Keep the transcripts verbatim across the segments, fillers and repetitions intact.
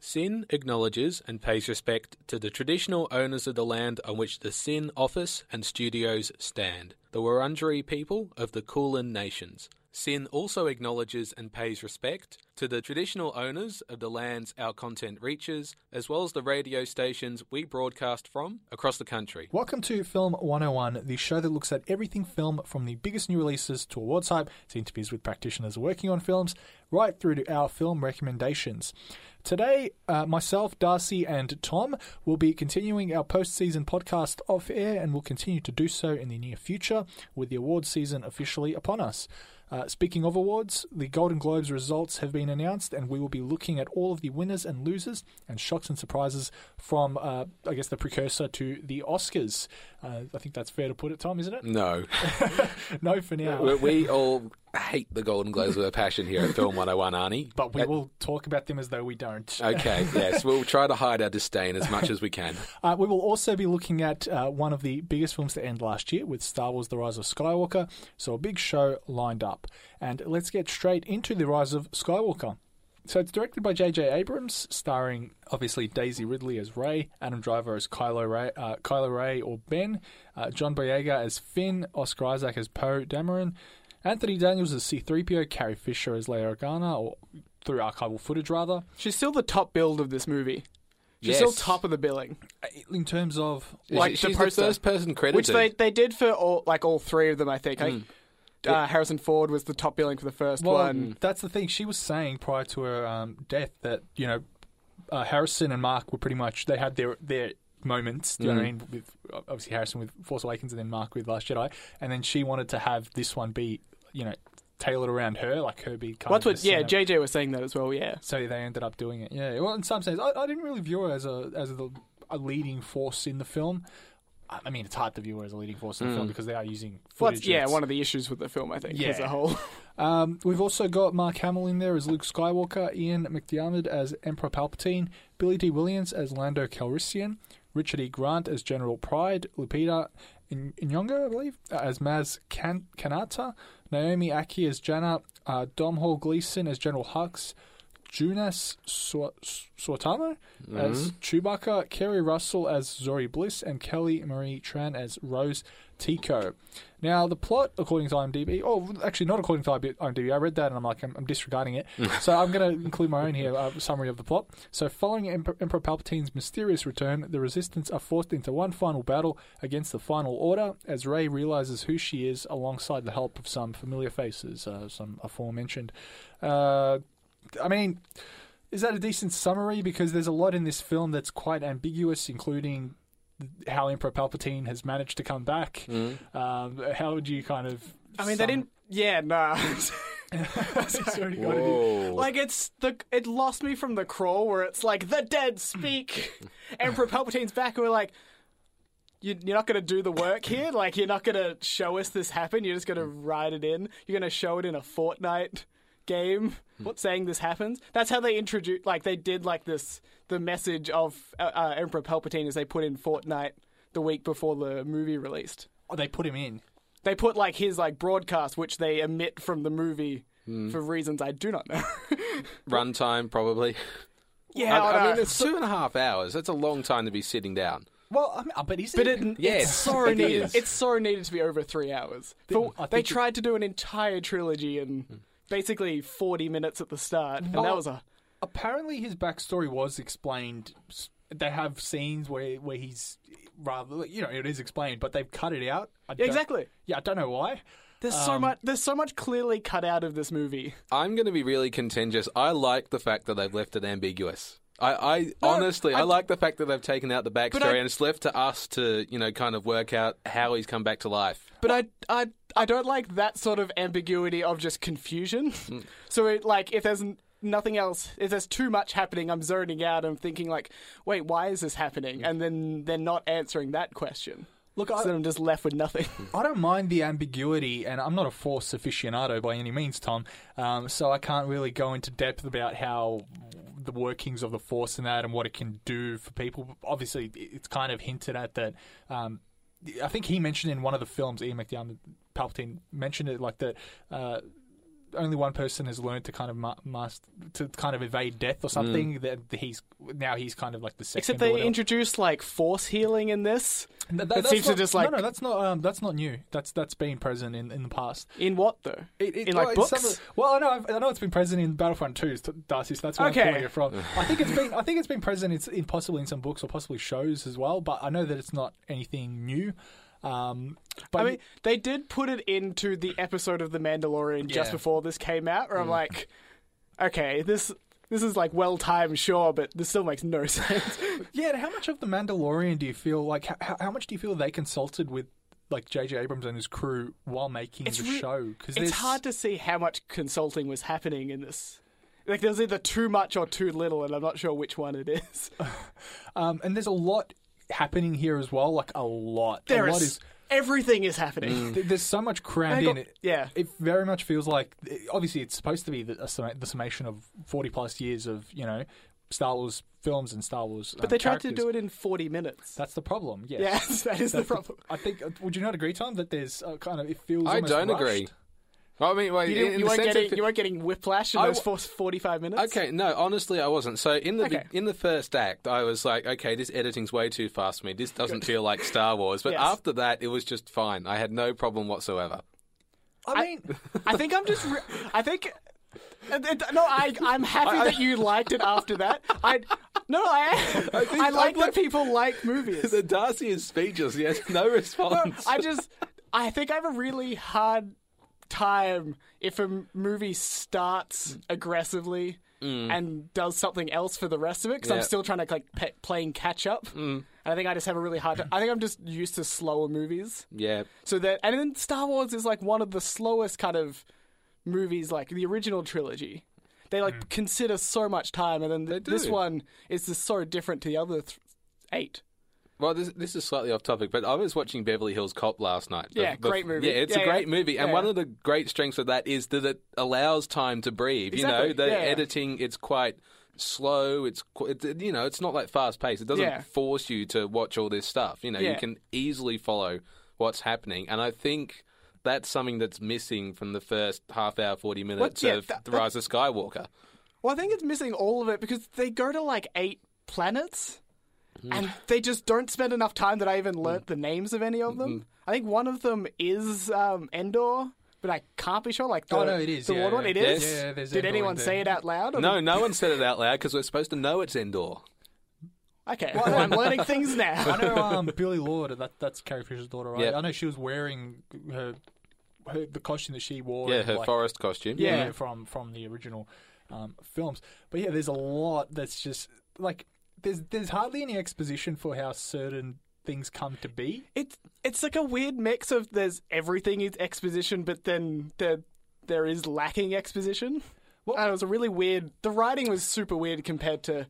SYN acknowledges and pays respect to the traditional owners of the land on which the SYN office and studios stand, the Wurundjeri people of the Kulin Nations. SYN also acknowledges and pays respect to the traditional owners of the lands our content reaches, as well as the radio stations we broadcast from across the country. Welcome to Film one oh one, the show that looks at everything film from the biggest new releases to awards hype, to interviews with practitioners working on films, right through to our film recommendations. Today, uh, myself, Darcy, and Tom will be continuing our post-season podcast off-air, and will continue to do so in the near future with the awards season officially upon us. Uh, speaking of awards, the Golden Globes results have been announced, and we will be looking at all of the winners and losers and shocks and surprises from, uh, I guess, the precursor to the Oscars. Uh, I think that's fair to put it, Tom, isn't it? No. No for now. We, we all hate the Golden Globes with a passion here at Film one oh one, Arnie. But we At- will talk about them as though we don't. Okay, yes. We'll try to hide our disdain as much as we can. Uh, we will also be looking at uh, one of the biggest films to end last year with Star Wars The Rise of Skywalker. So a big show lined up. And let's get straight into The Rise of Skywalker. So it's directed by J J Abrams, starring obviously Daisy Ridley as Rey, Adam Driver as Kylo Ray, uh, Kylo Ray or Ben, uh, John Boyega as Finn, Oscar Isaac as Poe Dameron, Anthony Daniels as C three P O, Carrie Fisher as Leia Organa, or through archival footage rather. She's still the top build of this movie. She's Yes. still top of the billing, In terms of... Like She's the the poster, first person credited. which they they did for all like all three of them. I think. I, Mm. uh, Harrison Ford was the top billing for the first Well, one. that's the thing. She was saying prior to her um, death that, you know, uh, Harrison and Mark were pretty much, they had their their moments, do you know what I mean? With obviously Harrison with Force Awakens and then Mark with Last Jedi. And then she wanted to have this one be, you know, tailored around her, like her be kind What's of what? the Yeah, center. J J was saying that as well. Yeah. So they ended up doing it. Yeah. Well, in some sense, I, I didn't really view her as a as a, a leading force in the film. I I mean, it's hard to view her as a leading force in the Mm. film because they are using Well, footage. that's, yeah, that's- one of the issues with the film, I think, Yeah. as a whole. Um, we've also got Mark Hamill in there as Luke Skywalker, Ian McDiarmid as Emperor Palpatine, Billy D. Williams as Lando Calrissian, Richard E. Grant as General Pride, Lupita In- Nyong'o, I believe, as Maz Kan- Kanata, Naomi Aki as Janna, uh, Domhnall Gleeson as General Hux, Jonas Su- Suotamo as Chewbacca, Kerry Russell as Zori Bliss, and Kelly Marie Tran as Rose Tico. Now, the plot, according to IMDb, oh, actually not according to IMDb, I read that and I'm like, I'm, I'm disregarding it. So I'm going to include my own here, uh, summary of the plot. So following Emperor, Emperor Palpatine's mysterious return, the Resistance are forced into one final battle against the Final Order as Rey realizes who she is alongside the help of some familiar faces, uh, some aforementioned. Uh, I mean, is that a decent summary? Because there's a lot in this film that's quite ambiguous, including how Emperor Palpatine has managed to come back. Mm. Um, how would you kind of... I mean, they didn't. Yeah, nah. It's already got it in. Whoa. Like it's the it lost me from The Crawl, where it's like the dead speak. Emperor Palpatine's back, and we're like, you, you're not going to do the work here. Like you're not going to show us this happen. You're just going to write it in. You're going to show it in a Fortnite game. What saying this happens? That's how they introduced. Like they did like this. The message of uh, uh, Emperor Palpatine is they put in Fortnite the week before the movie released. Oh, they put him in. They put like his like broadcast, which they emit from the movie for reasons I do not know. Runtime, probably. Yeah, I, I know. mean, it's two and a half hours. That's a long time to be sitting down. Well, I mean, uh, but is But it? it, Yes, it's so it needed. is. It's so needed to be over three hours. For, I think they it- tried to do an entire trilogy in basically forty minutes at the start, and that Well, was a Apparently, his backstory was explained. They have scenes where, where he's rather, you know, it is explained, but they've cut it out. I yeah, don't- exactly. Yeah, I don't know why. There's so Um, much. There's so much clearly cut out of this movie. I'm going to be really contentious. I like the fact that they've left it ambiguous. I, I No, honestly, I, I- like the fact that they've taken out the backstory I- and it's left to us to, you know, kind of work out how he's come back to life. But I, I, I don't like that sort of ambiguity of just confusion. So, it, like, if there's n- nothing else, if there's too much happening, I'm zoning out. I'm thinking, like, wait, why is this happening? And then they're not answering that question. Look, So I, then I'm just left with nothing. I don't mind the ambiguity, and I'm not a Force aficionado by any means, Tom. Um, so I can't really go into depth about how the workings of the Force and that, and what it can do for people. Obviously, it's kind of hinted at that. Um, I think he mentioned in one of the films, Ian McDiarmid, Palpatine mentioned it like that. Uh, only one person has learned to kind of ma- must to kind of evade death or something. Mm. That he's now he's kind of like the second. Except they order. introduced like force healing in this. Th- It that's seems to not- just like no, no, that's not um, that's not new. That's that's been present in, in the past. in what though? It, it, In, like, well, it's books? some of- well, I know I've- I know it's been present in Battlefront two, Darcy. So that's where Okay. I'm pulling it from. I think it's been I think it's been present in, in possibly in some books or possibly shows as well. But I know that it's not anything new. Um, but I mean, they did put it into the episode of The Mandalorian just Yeah. before this came out, where I'm Mm. like, okay, this this is like well timed, sure, but this still makes no sense. yeah, and how much of the Mandalorian do you feel like? How, how much do you feel they consulted with like J J Abrams and his crew while making It's the re- show? Because It's hard to see how much consulting was happening in this. Like, there's either too much or too little, and I'm not sure which one it is. um, and there's a lot happening here as well. Like a lot. There a lot is, everything is happening. Mm. th- There's so much And I crammed got- in. It, yeah. it very much feels like obviously it's supposed to be the, a summa- the summation of forty plus years of you know Star Wars films and Star Wars. But they tried to do it in forty minutes. That's the problem. Yes. Yes, that is the That's the- problem. I think. uh, Would you not agree, Tom, that there's uh, kind of it feels? I almost don't rushed? agree. Well, I mean, well, You, in, didn't- in you, the weren't sense getting, of, you weren't getting whiplash in I those w- first forty-five minutes? Okay, no, honestly, I wasn't. So in the Okay. be- in the first act, I was like, okay, this editing's way too fast for me. This doesn't feel like Star Wars. But Yes. after that, it was just fine. I had no problem whatsoever. I I- mean, I think I'm just. Re- I think. uh, uh, No, I, I'm happy I- I- that you liked it after that. I no, I I, think I like I'm that people like movies. The Darcy is speechless. He has no response. I just I think I have a really hard time if a m- movie starts aggressively and does something else for the rest of it because I'm Yeah. still trying to like pe- playing catch up. And I think I just have a really hard time. I think I'm just used to slower movies. yeah. So that and then Star Wars is like one of the slowest kind of movies, like the original trilogy. They like consider so much time, and then th- They this do. one is just so different to the other th- eight. Well, this, this is slightly off topic, but I was watching Beverly Hills Cop last night. Yeah, great movie. Yeah, it's Yeah, a great yeah. movie, and Yeah, one yeah. of the great strengths of that is that it allows time to breathe. You know, Exactly. the Yeah, yeah. editing, it's quite slow. It's, qu- it's you know, it's not like fast paced. It doesn't Yeah. force you to watch all this stuff. You know, you Yeah. can easily follow what's happening, and I think that's something that's missing from the first half hour, forty minutes yeah, of that- The Rise of Skywalker. Well, I think it's missing all of it because they go to like eight planets, and they just don't spend enough time that I even learnt the names of any of them. I think one of them is um, Endor, but I can't be sure. Like, the, Oh, no, it is, the yeah, water one. yeah. It is. Yes. Yeah, there's Did Endor anyone in there. say it out loud? or- No, no one said it out loud because we're supposed to know it's Endor. Okay, well, I'm learning things now. I know um, Billy Lord. That that's Carrie Fisher's daughter, right? Yep. I know she was wearing her, her the costume that she wore. Yeah, in, her like, forest costume. Yeah. yeah, from from the original um, films. But yeah, there's a lot that's just like there's there's hardly any exposition for how certain things come to be. It's it's like a weird mix of there's everything is exposition, but then there there is lacking exposition. Well- and it was a really weird. The writing was super weird compared to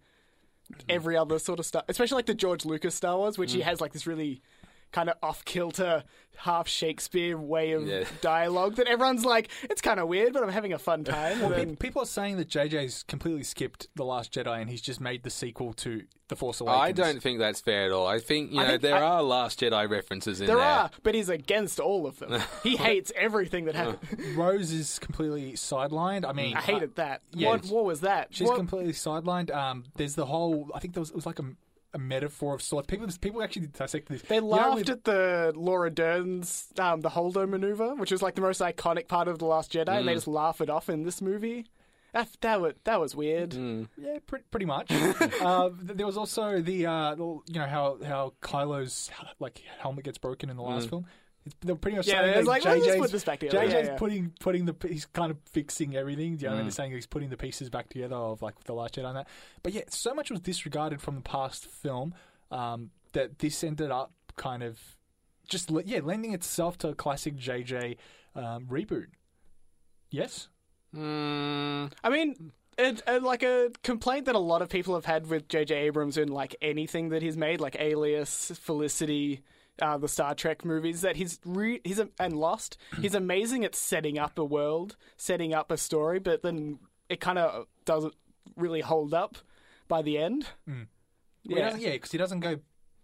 every other sort of stuff, especially like the George Lucas Star Wars, which he has like this really kind of off kilter, half Shakespeare way of Yeah. dialogue that everyone's like, it's kind of weird, but I'm having a fun time. Well, And pe- then- people are saying that J J's completely skipped The Last Jedi and he's just made the sequel to The Force Awakens. I don't think that's fair at all. I think, you I know, think there I- are Last Jedi references in there there. are, but he's against all of them. He hates everything that happened. Rose is completely sidelined. I mean, I hated that. yeah, what, what was that? She's What- completely sidelined. Um, there's the whole. I think there was it was like a, a metaphor of sorts. People people actually dissected this. They You know, laughed with- at the Laura Dern's um, the Holdo maneuver, which was like the most iconic part of The Last Jedi, and they just laugh it off in this movie. That that was that was weird. Yeah, pretty, pretty much. uh, th- there was also the, uh, the you know how how Kylo's like helmet gets broken in the last film. It's, they're pretty much Yeah, saying it's that like, let's just J J's put this back together. J J's Yeah, yeah. putting putting the he's kind of fixing everything. You know, and he's saying he's putting the pieces back together of like the Last Jedi and that. But yeah, so much was disregarded from the past film um, that this ended up kind of just le- yeah lending itself to a classic J J um, reboot. Yes. Mm, I mean, it, it, like a complaint that a lot of people have had with J J Abrams in like anything that he's made, like Alias, Felicity, uh, the Star Trek movies, that he's re- he's a- and Lost. He's amazing at setting up a world, setting up a story, but then it kind of doesn't really hold up by the end. Well, he Yeah. doesn't- yeah, because he doesn't go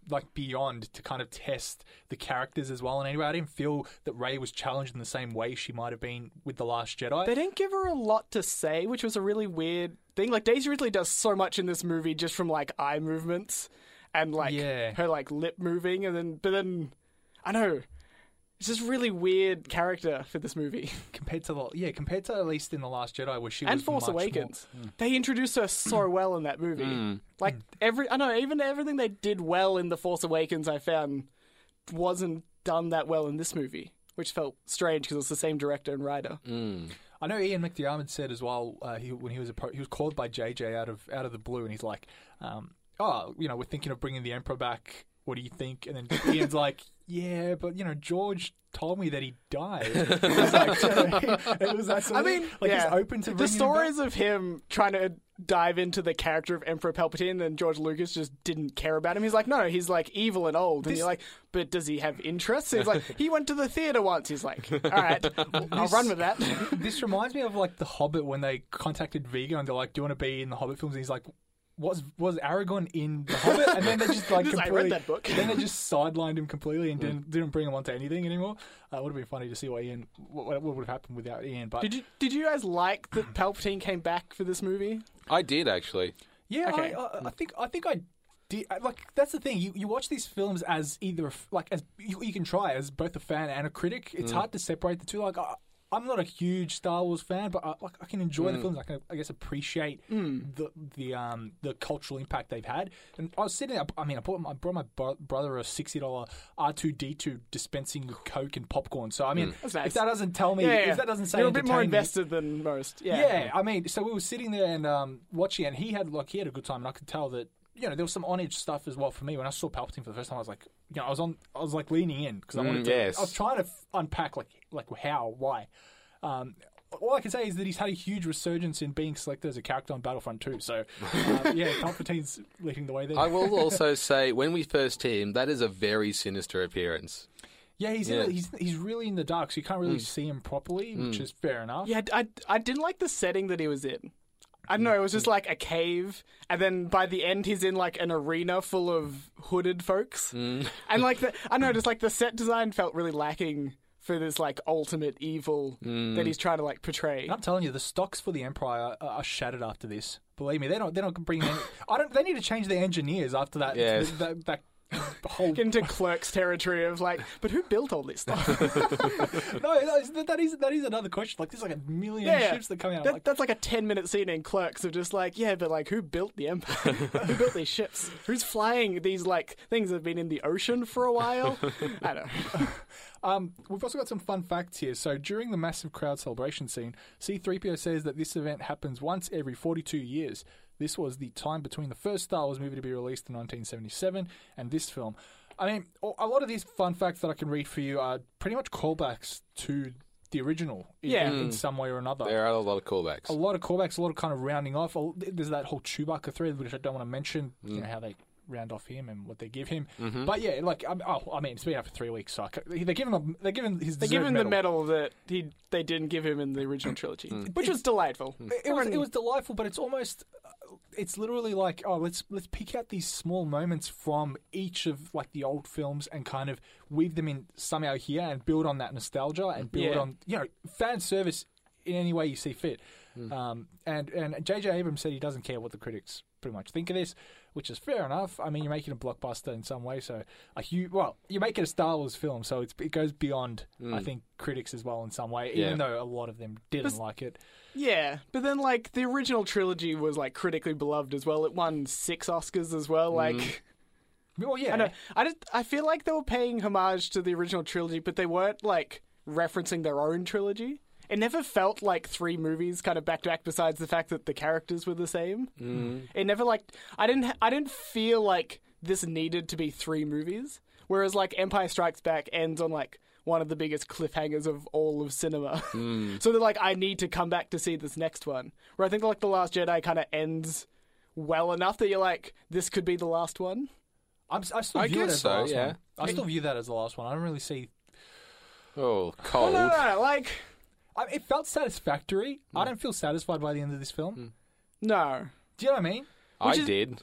like beyond to kind of test the characters as well. And anyway, I didn't feel that Rey was challenged in the same way she might have been with The Last Jedi. They didn't give her a lot to say, which was a really weird thing. Like, Daisy Ridley does so much in this movie just from, like, eye movements and, like, Yeah. her, like, lip moving. And then, but then, I don't know. It's just really weird character for this movie. compared to the yeah, compared to at least in The Last Jedi, where she And was Force much Awakens. more- They introduced her so well in that movie. Mm. Like, every, I don't know, even everything they did well in The Force Awakens, I found, wasn't done that well in this movie, which felt strange because it's the same director and writer. Mm. I know Ian McDiarmid said as well uh, he, when he was appro- he was called by J J out of out of the blue, and he's like, um, "Oh, you know, we're thinking of bringing the Emperor back. What do you think?" And then Ian's like, "Yeah, but you know, George told me that he died." It was like, you know, it was that sort I of- mean, like yeah. he's open to the bringing him back. stories of him trying to dive into the character of Emperor Palpatine, and George Lucas just didn't care about him. He's like, no, he's like evil and old, and This- you're like, but does he have interests? He's like, he went to the theater once. He's like, all right, I'll This- run with that. This reminds me of like The Hobbit when they contacted Viggo and they're like, "Do you want to be in the Hobbit films?" And he's like, "Was was Aragorn in The Hobbit?" And then they just like Just, I completely, read that book. then they just sidelined him completely and didn't didn't bring him onto anything anymore. Uh, it would have been funny to see what Ian what, what would have happened without Ian. But Did you did you guys like that Palpatine came back for this movie? I did actually. yeah, Okay. I, I, I think I think I. did- I- Like that's the thing. You you watch these films as either a f- like as you, you can try as both a fan and a critic. It's hard to separate the two. Like I, I'm not a huge Star Wars fan, but I, like I can enjoy the films. I can I guess appreciate the the um the cultural impact they've had. And I was sitting there. I mean, I bought my, I brought my bro- brother a sixty dollar R two D two dispensing of Coke and popcorn. So I mean, That's nice. if that doesn't tell me, Yeah, yeah. if that doesn't say you're a bit more entertain me- invested than most. Yeah, yeah, I mean, so we were sitting there and um, watching, and he had like he had a good time, and I could tell that you know there was some on-edge stuff as well for me. When I saw Palpatine for the first time, I was like, you know, I was on, I was like leaning in because I Mm, wanted to. yes. I was trying to f- unpack like like how, why. Um, all I can say is that he's had a huge resurgence in being selected as a character on Battlefront two. So, um, yeah, Palpatine's leading the way there. I will also say, when we first see him, that is a very sinister appearance. yeah, he's Yeah. In the, he's he's really in the dark, so you can't really see him properly, which is fair enough. yeah. I, I didn't like the setting that he was in. I don't know. It was just like a cave, and then by the end, he's in like an arena full of hooded folks, and like the I don't know, just like the set design felt really lacking for this like ultimate evil that he's trying to like portray. And I'm telling you, the stocks for the Empire are, are shattered after this. Believe me, they're not. They're not bringing. Any, I don't. They need to change their engineers after that. Yeah. That, that, that whole. Get into Clerks territory of like, but who built all this stuff? No, that is, that is that is another question. Like, there's like a million Yeah, yeah. ships that come out. That, like, that's like a ten minute scene in Clerks of just like, yeah, but like, who built the Empire? Who built these ships? Who's flying these like things that have been in the ocean for a while? I don't know. Um, we've also got some fun facts here. So during the massive crowd celebration scene, C three P O says that this event happens once every forty-two years. This was the time between the first Star Wars movie to be released in nineteen seventy-seven and this film. I mean, a lot of these fun facts that I can read for you are pretty much callbacks to the original in, Yeah. in some way or another. There are a lot of callbacks. A lot of callbacks, a lot of kind of rounding off. A- There's that whole Chewbacca thread, which I don't want to mention, you know, how they round off him and what they give him. But yeah, like, um, oh, I mean, it's been out for three weeks, so I ca- they give him, a, they give him his They give deserved him the medal. medal that he they didn't give him in the original trilogy, which was delightful. It was it was delightful, but it's almost uh, it's literally like, oh, let's let's pick out these small moments from each of like the old films and kind of weave them in somehow here and build on that nostalgia and build Yeah. on, you know, fan service in any way you see fit. Um, and and J J Abrams said he doesn't care what the critics pretty much think of this, which is fair enough. I mean, you're making a blockbuster in some way, so a huge, well, you make it a Star Wars film, so it's, it goes beyond, I think, critics as well in some way, Yeah. even though a lot of them didn't But- like it. Yeah, but then like the original trilogy was like critically beloved as well. It won six Oscars as well. Like, Well, yeah. I know, I just I feel like they were paying homage to the original trilogy, but they weren't like referencing their own trilogy. It never felt like three movies kind of back to back. Besides the fact that the characters were the same, mm. it never like I didn't I didn't feel like this needed to be three movies. Whereas like Empire Strikes Back ends on like one of the biggest cliffhangers of all of cinema. Mm. So they're like, I need to come back to see this next one. Where I think like The Last Jedi kind of ends well enough that you're like, this could be the last one. I'm, I still I view it guess as the so, last yeah. one. I still view that as the last one. I don't really see. Oh, Oh, cold. no, no, no, like, I, it felt satisfactory. I don't feel satisfied by the end of this film. no. Do you know what I mean? I Which is- did.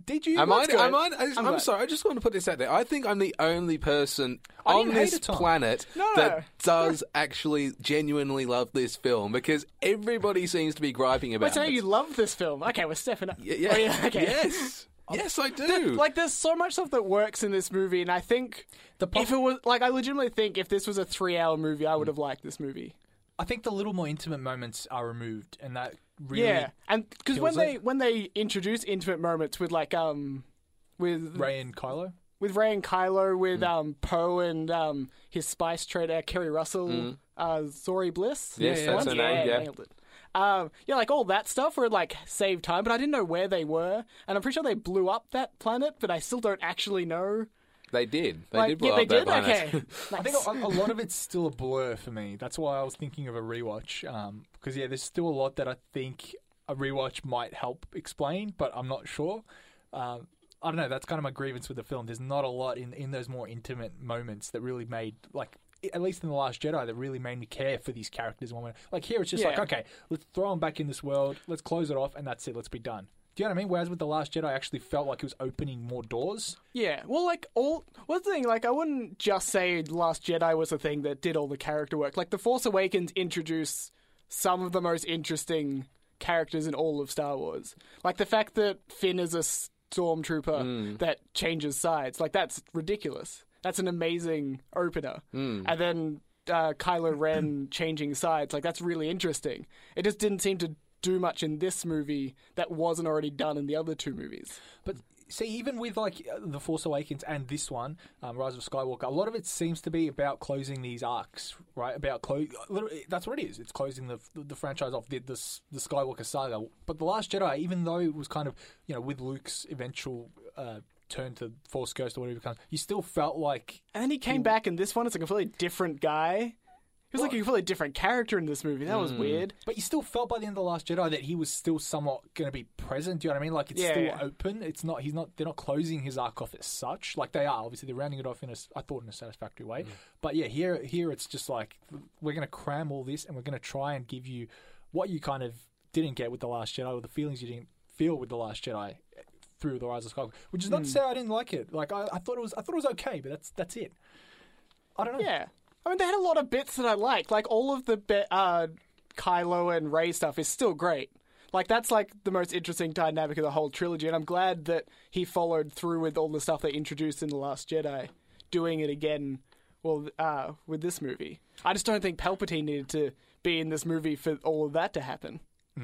Did you? Am I, That's good. am I, I, I'm I'm, glad. sorry, I just want to put this out there. I think I'm the only person I on didn't hate this it, Tom. planet No, no. that does actually genuinely love this film, because everybody seems to be griping about Wait, so it. you love this film? Okay, we're stepping up. Y- yeah. Oh, yeah, okay. Yes. Yes, I do. Like, there's so much stuff that works in this movie, and I think The pop- if it was like, I legitimately think if this was a three-hour movie, I would have liked this movie. I think the little more intimate moments are removed, and that really. Yeah, and because when kills they it. when they introduce intimate moments with like um with Ray and Kylo. with Ray and Kylo, with um Poe and um his spice trader Kerry Russell, uh Zori Bliss. Yes, Yeah, that's yeah. her name, yeah. nailed it. Um, yeah, like all that stuff where it like saved time, but I didn't know where they were, and I'm pretty sure they blew up that planet, but I still don't actually know. They did. They like, did blow yeah, they up that did. planet. Okay, I think a, a lot of it's still a blur for me. That's why I was thinking of a rewatch. Because yeah, there's still a lot that I think a rewatch might help explain, but I'm not sure. Um, I don't know. That's kind of my grievance with the film. There's not a lot in, in those more intimate moments that really made, like, at least in The Last Jedi, that really made me care for these characters. One way. Like here, it's just Yeah. like, okay, let's throw them back in this world. Let's close it off, and that's it. Let's be done. Do you know what I mean? Whereas with The Last Jedi, I actually felt like it was opening more doors. yeah. Well, like all what's the thing? Like I wouldn't just say Last Jedi was the thing that did all the character work. Like The Force Awakens introduced some of the most interesting characters in all of Star Wars. Like the fact that Finn is a stormtrooper that changes sides. Like that's ridiculous. That's an amazing opener. And then uh, Kylo Ren changing sides. Like that's really interesting. It just didn't seem to do much in this movie that wasn't already done in the other two movies. But see, even with like uh, The Force Awakens and this one, um, Rise of Skywalker, a lot of it seems to be about closing these arcs, right? About close. That's what it is. It's closing the the franchise off, the, the the Skywalker saga. But The Last Jedi, even though it was kind of, you know, with Luke's eventual uh, turn to Force Ghost or whatever it becomes, you still felt like. And then he came back in this one as a completely different guy. He was like a completely different character in this movie. That was weird. But you still felt by the end of The Last Jedi that he was still somewhat going to be present. Do you know what I mean? Like it's Yeah, still yeah. open. It's not. He's not. They're not closing his arc off as such. Like they are. Obviously, they're rounding it off in a. I thought in a satisfactory way. But yeah, here, here it's just like we're going to cram all this, and we're going to try and give you what you kind of didn't get with The Last Jedi, or the feelings you didn't feel with The Last Jedi through The Rise of Skywalker. Which is not to say I didn't like it. Like I, I thought it was. I thought it was okay, but that's that's it. I don't know. Yeah. I mean, they had a lot of bits that I liked. Like, all of the be- uh, Kylo and Rey stuff is still great. Like, that's, like, the most interesting dynamic of the whole trilogy, and I'm glad that he followed through with all the stuff they introduced in The Last Jedi, doing it again, well, uh, with this movie. I just don't think Palpatine needed to be in this movie for all of that to happen.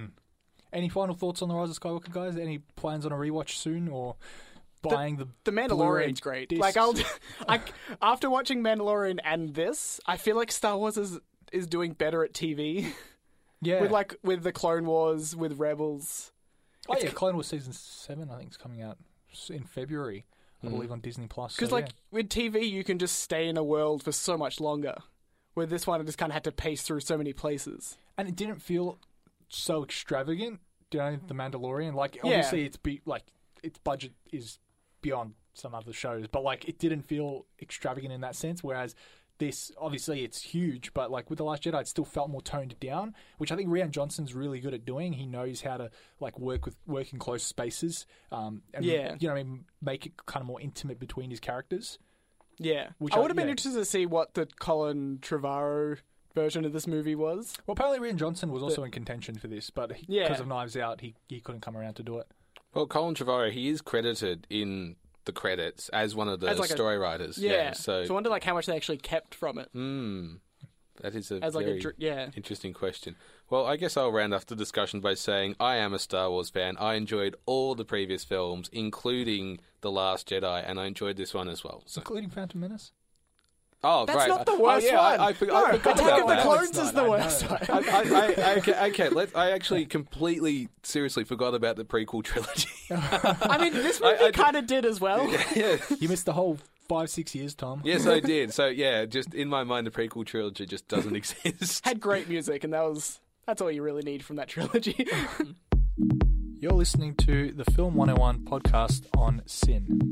Any final thoughts on The Rise of Skywalker, guys? Any plans on a rewatch soon, or buying the The Blu-ray Mandalorian's great. discs? Like, I'll, I, after watching Mandalorian and this, I feel like Star Wars is is doing better at T V. yeah, with like with the Clone Wars, with Rebels. oh yeah, Clone Wars season seven, I think, is coming out in February. I believe on Disney Plus. Because so, like yeah. with T V, you can just stay in a world for so much longer. With this one, I just kind of had to pace through so many places. And it didn't feel so extravagant. You know, The Mandalorian. Like obviously, it's be like its budget is beyond some other shows, but like it didn't feel extravagant in that sense. Whereas this, obviously, it's huge, but like with The Last Jedi, it still felt more toned down, which I think Rian Johnson's really good at doing. He knows how to like work with work in close spaces, um, and Yeah. you know, what I mean, make it kind of more intimate between his characters. Yeah, Which I I- would have been yeah. interested to see what the Colin Trevorrow version of this movie was. Well, apparently, Rian Johnson was also in contention for this, but he, Yeah. because of Knives Out, he he couldn't come around to do it. Well, Colin Trevorrow, he is credited in the credits as one of the As like a- story writers. Yeah, so, so I wonder like how much they actually kept from it hmm, that is a as like very a dr- yeah. interesting question. Well, I guess I'll round off the discussion by saying I am a Star Wars fan. I enjoyed all the previous films, including The Last Jedi, and I enjoyed this one as well. So. Including Phantom Menace. Oh, That's right. not the Oh, worst yeah, one. I, I, forgot, No, I forgot Attack about of the that. Clones It's not, is the I worst know. one. I, I, I, okay, okay let, I actually completely, seriously forgot about the prequel trilogy. I mean, this I- movie I- kind of did as well. yeah. You missed the whole five, six years, Tom. Yes, I did. So, yeah, just in my mind, the prequel trilogy just doesn't exist. Had great music, and that was that's all you really need from that trilogy. You're listening to the Film one oh one podcast on Sin.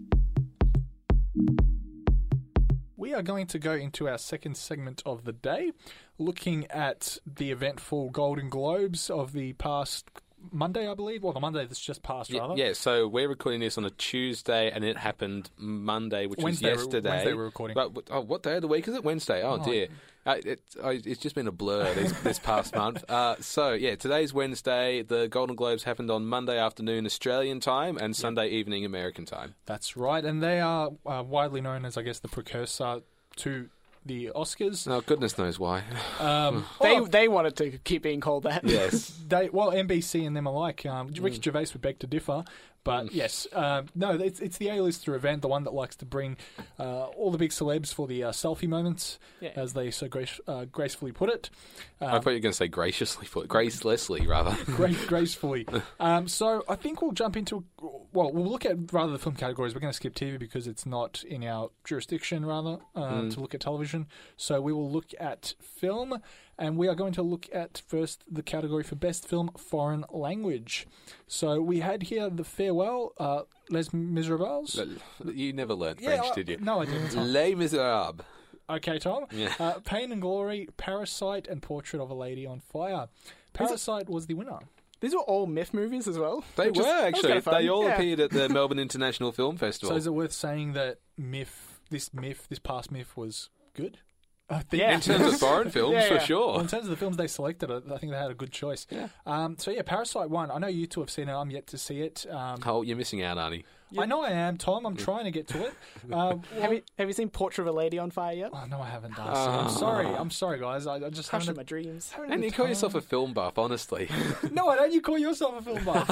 We are going to go into our second segment of the day, looking at the eventful Golden Globes of the past Monday, I believe, or the Monday that's just passed, Yeah, rather. yeah, so we're recording this on a Tuesday, and it happened Monday, which Wednesday, was yesterday. Wednesday we're recording. But, oh, what day of the week is it? Wednesday. Oh, Oh, dear. Uh, it, uh, it's just been a blur this, this past month. Uh, so, yeah, today's Wednesday. The Golden Globes happened on Monday afternoon Australian time and Sunday evening American time. That's right, and they are uh, widely known as, I guess, the precursor to the Oscars. Oh, goodness knows why. Um, They well, they wanted to keep being called that. Yes. they well, N B C and them alike. Um, Ricky Mm. Gervais would beg to differ, but yes, um, no, it's it's the A-lister event, the one that likes to bring uh, all the big celebs for the uh, selfie moments, Yeah. as they so grace, uh, gracefully put it. I Um, thought you were going to say graciously put. Gracelessly, rather. Great, gracefully. Um, so I think we'll jump into, well, we'll look at rather the film categories. We're going to skip T V because it's not in our jurisdiction, rather, uh, to look at television. So we will look at film, and we are going to look at first the category for Best Film Foreign Language. So we had here The Farewell, uh, Les Miserables. You never learnt Yeah, French, I- did you? No, I didn't. Tom. Les Miserables. Okay, Tom. Yeah. Uh, Pain and Glory, Parasite, and Portrait of a Lady on Fire. Parasite was the winner. These were all myth movies as well. They which were, is- that was actually. kinda fun. They all Yeah. appeared at the Melbourne International Film Festival. So is it worth saying that Myth, this Myth, this past Myth was good? I think Yeah. In terms of foreign films, Yeah, for yeah. sure. Well, in terms of the films they selected, I I think they had a good choice. Yeah. Um, so yeah, Parasite won. I know you two have seen it. I'm yet to see it. Um, Oh, you're missing out, Arnie. I know I am, Tom. I'm trying to get to it. Uh, Have you have you seen Portrait of a Lady on Fire yet? oh, no, I haven't done. Ah. I'm sorry. I'm sorry, guys. I, I just Crush haven't. of my dreams. haven't And had you call time. yourself a film buff, honestly. No, I don't. You call yourself a film buff.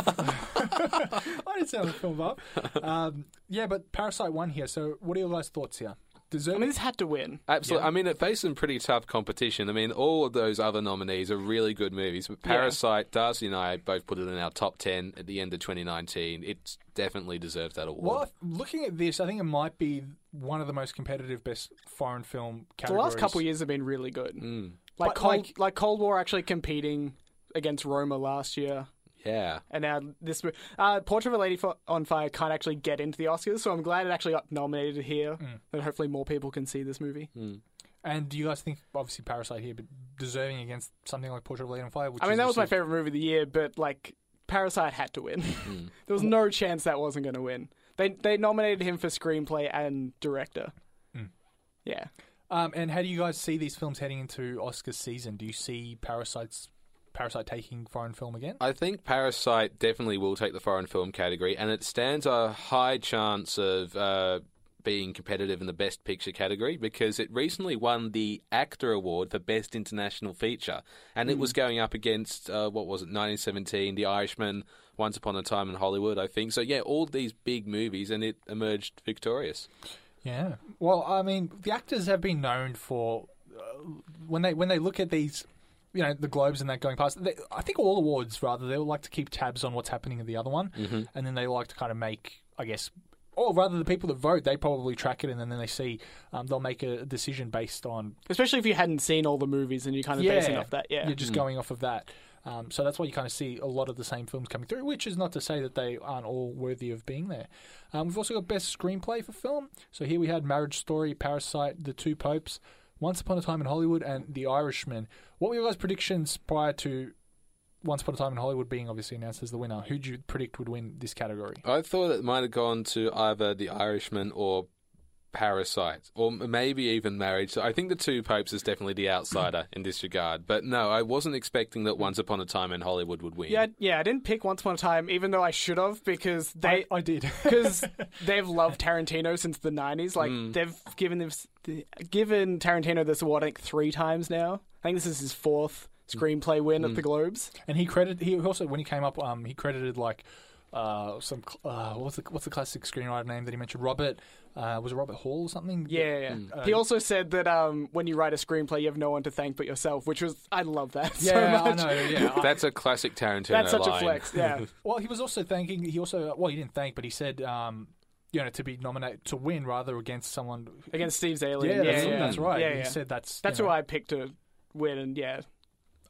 I didn't sound a film buff. Um, yeah, but Parasite won here. So what are your guys' thoughts here? I Deserving? mean, this had to win. Absolutely. Yeah. I mean, it faced some pretty tough competition. I mean, all of those other nominees are really good movies. But Parasite, Darcy and I both put it in our top ten at the end of twenty nineteen. It definitely deserves that award. Well, looking at this, I think it might be one of the most competitive best foreign film The categories. last couple of years have been really good. Mm, Like But, Cold, like- like, Cold War actually competing against Roma last year. yeah. And now this uh, Portrait of a Lady for, on Fire can't actually get into the Oscars, so I'm glad it actually got nominated here. Mm. And hopefully more people can see this movie. Mm. And do you guys think, obviously, Parasite here, but deserving against something like Portrait of a Lady on Fire? Which I mean, is that was my received- favorite movie of the year, but like Parasite had to win. Mm. There was no chance that wasn't going to win. They they nominated him for screenplay and director. Mm. Yeah. Um, and how do you guys see these films heading into Oscar season? Do you see Parasite's Parasite taking foreign film again? I think Parasite definitely will take the foreign film category, and it stands a high chance of uh, being competitive in the Best Picture category because it recently won the Actor Award for Best International Feature, and it was going up against, uh, what was it, nineteen seventeen, The Irishman, Once Upon a Time in Hollywood, I think. So, yeah, all these big movies, and it emerged victorious. Yeah. Well, I mean, the actors have been known for uh, when they when they look at these, you know, the Globes and that going past. They, I think all awards rather they like to keep tabs on what's happening in the other one, Mm-hmm. and then they like to kind of make, I guess, or rather the people that vote they probably track it, and then they see um, they'll make a decision based on Especially if you hadn't seen all the movies and you're kind of Yeah. basing off that. Yeah. you're just Mm. going off of that. Um, so that's why you kind of see a lot of the same films coming through, which is not to say that they aren't all worthy of being there. Um, we've also got Best Screenplay for Film. So here we had Marriage Story, Parasite, The Two Popes, Once Upon a Time in Hollywood, and The Irishman. What were your guys' predictions prior to Once Upon a Time in Hollywood being obviously announced as the winner? Who do you predict would win this category? I thought it might have gone to either The Irishman or Parasite, or maybe even Marriage. So I think The Two Popes is definitely the outsider in this regard. But no, I wasn't expecting that Once Upon a Time in Hollywood would win. Yeah, yeah, I didn't pick Once Upon a Time, even though I should have, because they I, I did. because they've loved Tarantino since the nineties. Like Mm. they've given this, given Tarantino this award I think three times now. I think this is his fourth screenplay win at the Globes. And he credited. He also when he came up, um, he credited like uh, some uh, what's the what's the classic screenwriter name that he mentioned? Robert uh, was it Robert Hall or something? Yeah, yeah. Uh, he also said that um, when you write a screenplay, you have no one to thank but yourself, which was I love that so Yeah, much. I know. Yeah, I- That's a classic Tarantino That's such line. a flex. Yeah, well, he was also thanking. He also well, he didn't thank, but he said, um, you know, to be nominated to win rather against someone. against Steve Yeah, Zalian. that's, yeah, that's right. Yeah, He yeah. said that's That's you who know, I picked to win, and yeah,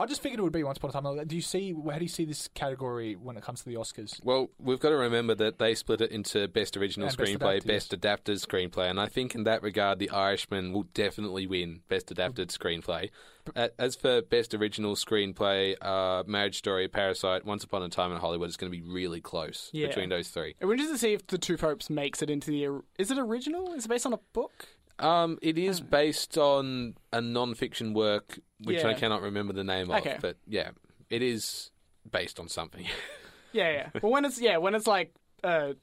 I just figured it would be Once Upon a Time. Do you see? How do you see this category when it comes to the Oscars? Well, we've got to remember that they split it into Best Original And Best Screenplay, Adapted, Best Adapted Screenplay, and I think in that regard, The Irishman will definitely win Best Adapted Screenplay. Uh, As for Best Original Screenplay, uh, Marriage Story, Parasite, Once Upon a Time in Hollywood is going to be really close Yeah. between those three. We're interested to see if The Two Popes makes it into the. Is it original? Is it based on a book? Um, it is based on a non-fiction work, which I Yeah. cannot remember the name Okay. of, but yeah, it is based on something. Yeah, yeah. Well, when it's yeah, when it's like a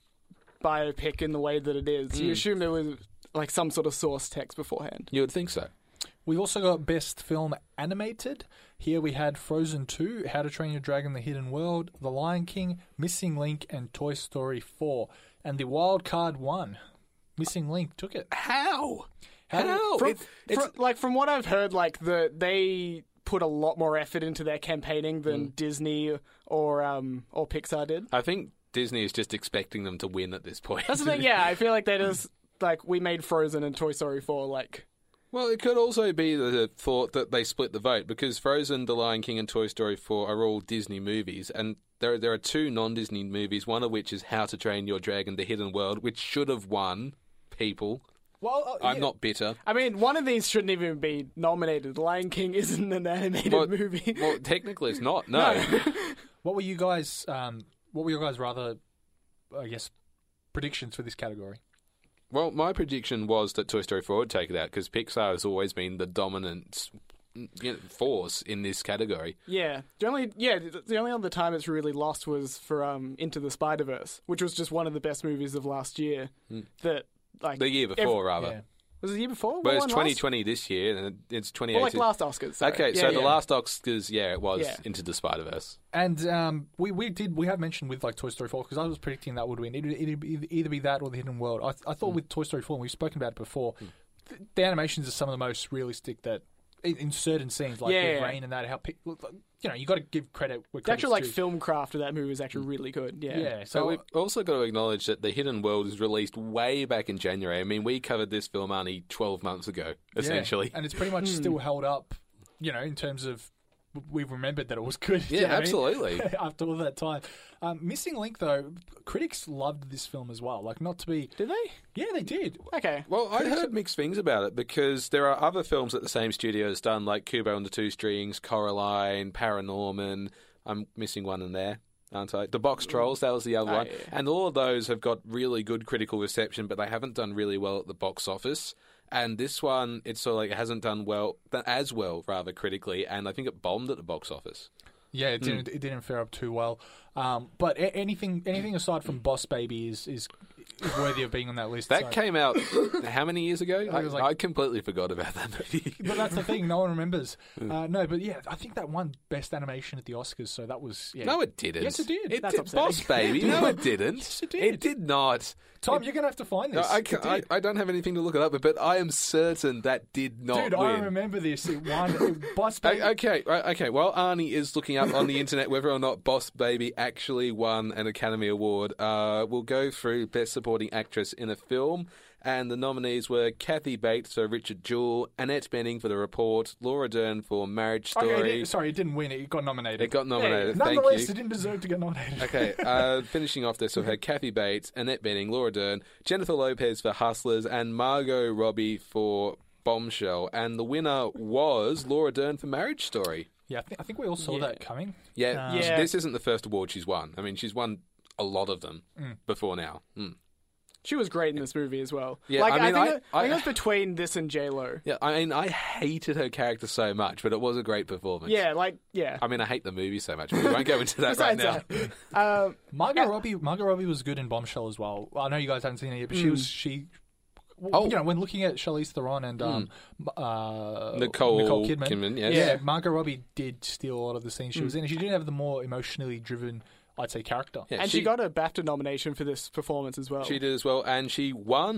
biopic in the way that it is, you assume there was like some sort of source text beforehand. You would think so. We've also got Best Film Animated. Here we had Frozen two, How to Train Your Dragon, The Hidden World, The Lion King, Missing Link, and Toy Story four. And the wild card won. Missing Link took it. How? How did- How? From, It's- it's- fr- like from what I've heard, like the they put a lot more effort into their campaigning than Disney or um or Pixar did. I think Disney is just expecting them to win at this point. That's the thing. Yeah, I feel like they just like we made Frozen and Toy Story four. Like Well, it could also be the thought that they split the vote because Frozen, The Lion King, and Toy Story four are all Disney movies, and there there are two non-Disney movies. One of which is How to Train Your Dragon: The Hidden World, which should have won. People, Well, uh, I'm yeah. not bitter. I mean, one of these shouldn't even be nominated. The Lion King isn't an animated Well, movie. well, technically, it's not. No. What were you guys? Um, what were your guys rather? I guess predictions for this category. Well, my prediction was that Toy Story four would take it out because Pixar has always been the dominant you know, force in this category. Yeah, the only yeah the the only other time it's really lost was for um Into the Spider-Verse, which was just one of the best movies of last year. That like The year before, rather. Yeah. was it the year before? But What it's won twenty last? tty this year, and it's twenty Well, eighteen. like last Oscars. sorry. Okay, Yeah, so yeah. the last Oscars, yeah, it was Yeah. Into the Spider-Verse. And um, we, we did we have mentioned with like Toy Story four because I was predicting that would win. It would either, either, either be that or The Hidden World. I, I thought with Toy Story four, and we've spoken about it before, th- the animations are some of the most realistic that in, in certain scenes like Yeah, with yeah. rain and that. How pe- you know you got to give credit where The actual like credit's due. film craft of that movie was actually really good. Yeah. Yeah, So so we've also got to acknowledge that The Hidden World was released way back in January. I mean, we covered this film only twelve months ago, yeah, essentially. and it's pretty much still held up. You know, in terms of we've remembered that it was good. Yeah, you know what I mean? absolutely. After all that time, um, Missing Link though, critics loved this film as well. Like not to be, Did they? yeah, they did. Okay. Well, I heard mixed things about it because there are other films that the same studio has done, like Kubo and the Two Strings, Coraline, Paranorman. I'm missing one in there, aren't I? The Box Trolls, that was the other Oh, one. yeah. And all of those have got really good critical reception, but they haven't done really well at the box office. And this one, it's sort of like it hasn't done well, as well, rather critically, and I think it bombed at the box office. Yeah, Hmm. it didn't. It didn't fare up too well. Um, but a- anything, anything aside from Boss Baby is is, is worthy of being on that list. That so- came out how many years ago? think I, it was like- I completely forgot about that movie. But that's the thing, no one remembers. Uh, no, but yeah, I think that won Best Animation at the Oscars, so that was yeah. No, it didn't. Yes, it did. It That's did. upsetting. Boss Baby. No, it didn't. Yes, it did. It did not. Tom, you're gonna have to find No, this. I, It can, I, did. I don't have anything to look it up, but I am certain that did not Dude, win. I remember this. It won. It, Boss Baby. O- Okay, right, okay. While Arnie is looking up on the internet whether or not Boss Baby actually won an Academy Award, uh, we'll go through Best Supporting Actress in a Film. And the nominees were Kathy Bates for Richard Jewell, Annette Bening for The Report, Laura Dern for Marriage Story. Okay, it did- sorry, it didn't win. It got nominated. It got nominated. Yeah, Thank nonetheless, you. it didn't deserve to get nominated. Okay, uh, finishing off this, we've had Kathy Bates, Annette Bening, Laura Dern, Jennifer Lopez for Hustlers, and Margot Robbie for Bombshell. And the winner was Laura Dern for Marriage Story. Yeah, I think, I think we all saw Yeah. that coming. Yeah, Um, Yeah. this isn't the first award she's won. I mean, she's won a lot of them before now. Mm. She was great in this movie as well. Yeah, like, I mean, think, I- it, I think I- it was between this and J Lo. Yeah, I mean, I hated her character so much, but it was a great performance. Yeah, like yeah. I mean, I hate the movie so much, but we won't go into that right now. Besides that, um, Margot Yeah. Robbie, Margot Robbie was good in Bombshell as well. I know you guys haven't seen it yet, but she was she. w- Oh. You know, when looking at Charlize Theron and um, uh, Nicole Nicole Kidman, Kidman, yes. yeah, Yeah. Margot Robbie did steal a lot of the scenes she was in, and she did have the more emotionally driven, I'd say, character. Yeah, and she, got a BAFTA nomination for this performance as well. She did as well, and she won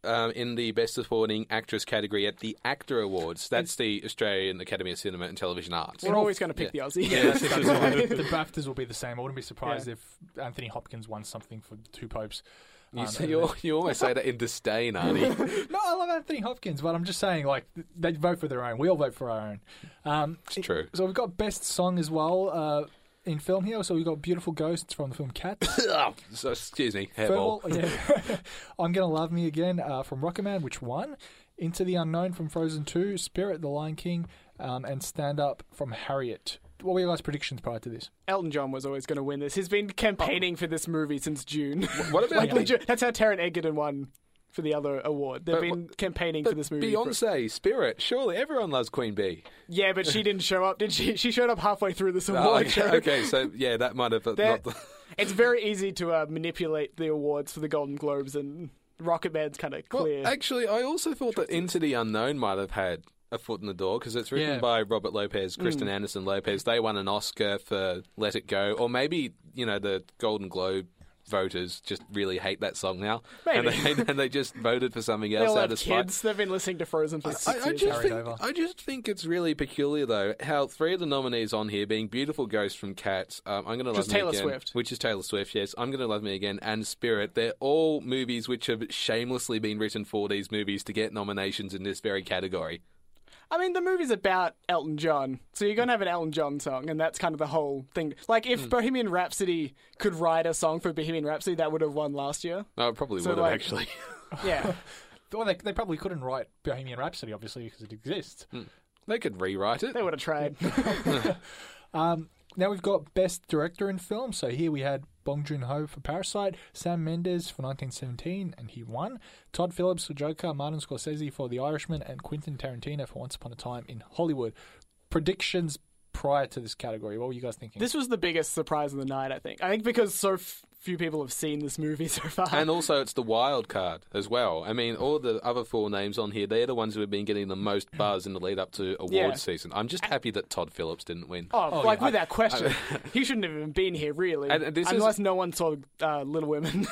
um, in the Best Supporting Actress category at the ACTRA Awards. That's the Australian Academy of Cinema and Television Arts. We're always going to pick Yeah. the Aussie. Yeah, that's interesting. The BAFTAs will be the same. I wouldn't be surprised Yeah. if Anthony Hopkins won something for Two Popes. You, Um, say, and you, you almost say that in disdain, Arnie. No, I love Anthony Hopkins, but I'm just saying, like, they vote for their own. We all vote for our own. Um, It's true. So we've got best song as well uh, in film here. So we've got Beautiful Ghosts from the film Cats. so, excuse me, hairball. Furball, yeah. I'm Gonna Love Me Again uh, from Rocketman, which won. Into the Unknown from Frozen two, Spirit, The Lion King, um, and Stand Up from Harriet. What were your guys' predictions prior to this? Elton John was always going to win this. He's been campaigning for this movie since June. What about like, legit, that's how Taron Egerton won for the other award. They've But been what- campaigning But for this movie. for- Beyonce, Spirit, surely everyone loves Queen Bee. Yeah, but she didn't show up, did she? She showed up halfway through this award Oh, okay, show. okay, so yeah, that might have uh, They're- not. It's very easy to uh, manipulate the awards for the Golden Globes, and Rocketman's kind of Well, clear. actually, I also thought that Into the Unknown might have had a foot in the door because it's written Yeah. by Robert Lopez, Kristen Anderson Lopez. They won an Oscar for Let It Go, or maybe you know the Golden Globe voters just really hate that song now, Maybe. and they and they just voted for something They else all out have of spite. kids. They've been listening to Frozen for six I, I years. just carried think over. I just think it's really peculiar though how three of the nominees on here being Beautiful Ghost from Cats, um, I'm gonna love Just me Taylor again, Swift. which is Taylor Swift, yes, I'm gonna love me again, and Spirit. They're all movies which have shamelessly been written for these movies to get nominations in this very category. I mean, the movie's about Elton John, so you're going to have an Elton John song, and that's kind of the whole thing. Like, Hmm. if Bohemian Rhapsody could write a song for Bohemian Rhapsody, that would have won last year. Oh, it probably So, would have like- actually. Yeah. Well, they, they probably couldn't write Bohemian Rhapsody, obviously, because it exists. They could rewrite it. They would have tried. Um, now we've got Best Director in Film. So here we had Bong Joon-ho for Parasite, Sam Mendes for nineteen seventeen, and he won. Todd Phillips for Joker, Martin Scorsese for The Irishman, and Quentin Tarantino for Once Upon a Time in Hollywood. Predictions prior to this category. What were you guys thinking? This was the biggest surprise of the night, I think. I think because so f- few people have seen this movie so far. And also, it's the wild card as well. I mean, all the other four names on here, they're the ones who have been getting the most buzz in the lead up to awards Yeah. season. I'm just happy that Todd Phillips didn't win. Oh, Oh, like yeah. without question. he shouldn't have even been here, really. And this is- Unless no one saw uh, Little Women.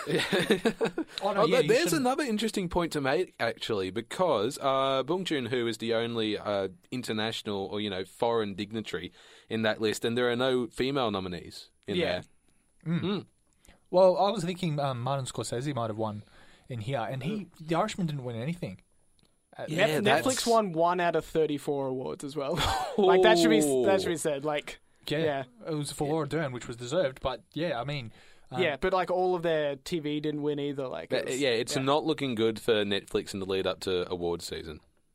oh, no, Oh, yeah, th- you there's shouldn't- another interesting point to make, actually, because uh, Bong Joon-ho is the only uh, international or, you know, foreign dignitary in that list, and there are no female nominees in Yeah. there. Well, I was thinking um, Martin Scorsese might have won in here, and he, The Irishman didn't win anything. Uh, Yeah, Net- that's- Netflix won one out of thirty-four awards as well. like, that should be that should be said. Like, yeah, yeah. it was for Laura Dern, which was deserved, but yeah, I mean... um, yeah, but like all of their T V didn't win either. Like, it But, was- yeah, it's not looking good for Netflix in the lead up to awards season.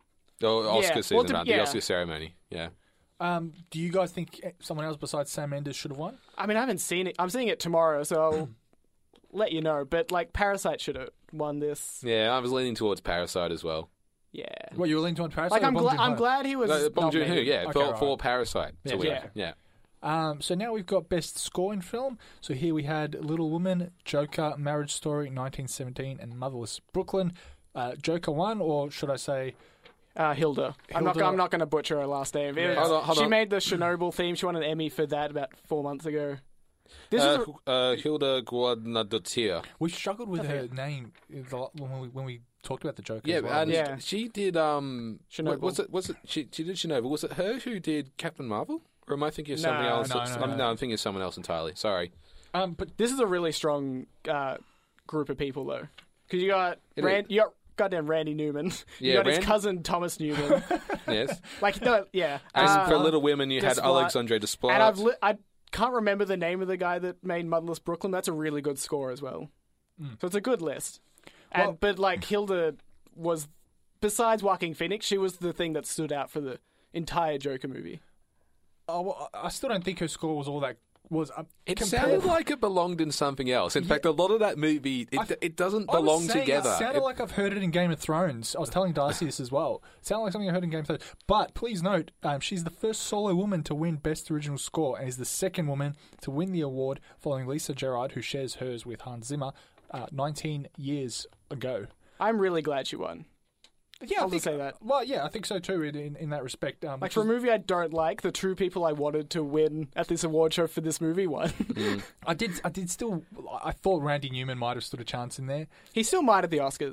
Or Oscar well, season, to- rather, yeah. the Oscar ceremony. Yeah. Um, do you guys think someone else besides Sam Mendes should have won? I mean, I haven't seen it. I'm seeing it tomorrow, so I'll let you know. But like, Parasite should have won this. Yeah, I was leaning towards Parasite as well. Yeah. What, you were leaning towards Parasite? Like, or I'm Bong glad. Joon-ho? I'm glad he was. No, Bong Joon-ho, nominated. yeah, Okay, for, right. for Parasite to Yeah, win. yeah. Yeah. Um, so now we've got Best Score in Film. So here we had Little Woman, Joker, Marriage Story, nineteen seventeen, and Motherless Brooklyn. Uh, Joker won, or should I say... Uh, Hilda. I'm not. Hilda- I'm not going to butcher her last name. It Yeah. was- Hold on, hold she on. made the Chernobyl theme. She won an Emmy for that about four months ago. This Uh, is a, uh, Hilda Guadnadotir. We struggled with Okay. her name the- when we, when we talked about the Joker Yeah, as well. and Yeah. she did. Um, Chernobyl. Was it? Was it? She, she did Chernobyl. Was it her who did Captain Marvel, or am I thinking of something No, else? no, that's- no, I'm, no. I'm thinking of someone else entirely. Sorry. Um, but this is a really strong uh, group of people though, because you got It Rand, is. you got goddamn Randy Newman. You Yeah, got his Rand- cousin Thomas Newman. Yes. like no, yeah. And Uh, for Little Women, you had Desplat. Alexandre Desplat. and I've li- I can't remember the name of the guy that made Motherless Brooklyn. That's a really good score as well. So it's a good list. And Well- but like Hilda was, besides Joaquin Phoenix, she was the thing that stood out for the entire Joker movie. oh, well, I still don't think her score was all that... Was uh, It compared- sounded like it belonged in something else. In fact, a lot of that movie, it, I- it doesn't I was belong saying together. It sounded It- like I've heard it in Game of Thrones. I was telling Darcy this as well. It sounded like something I heard in Game of Thrones. But please note, um, she's the first solo woman to win Best Original Score and is the second woman to win the award following Lisa Gerrard, who shares hers with Hans Zimmer uh, nineteen years ago. I'm really glad she won. Yeah, I'll I think, just say that. Well, yeah, I think so too in, in, in that respect. Um, Like which for a is- movie I don't like, the two people I wanted to win at this award show for this movie won. I did, I did still, I thought Randy Newman might have stood a chance in there. He still might at the Oscars.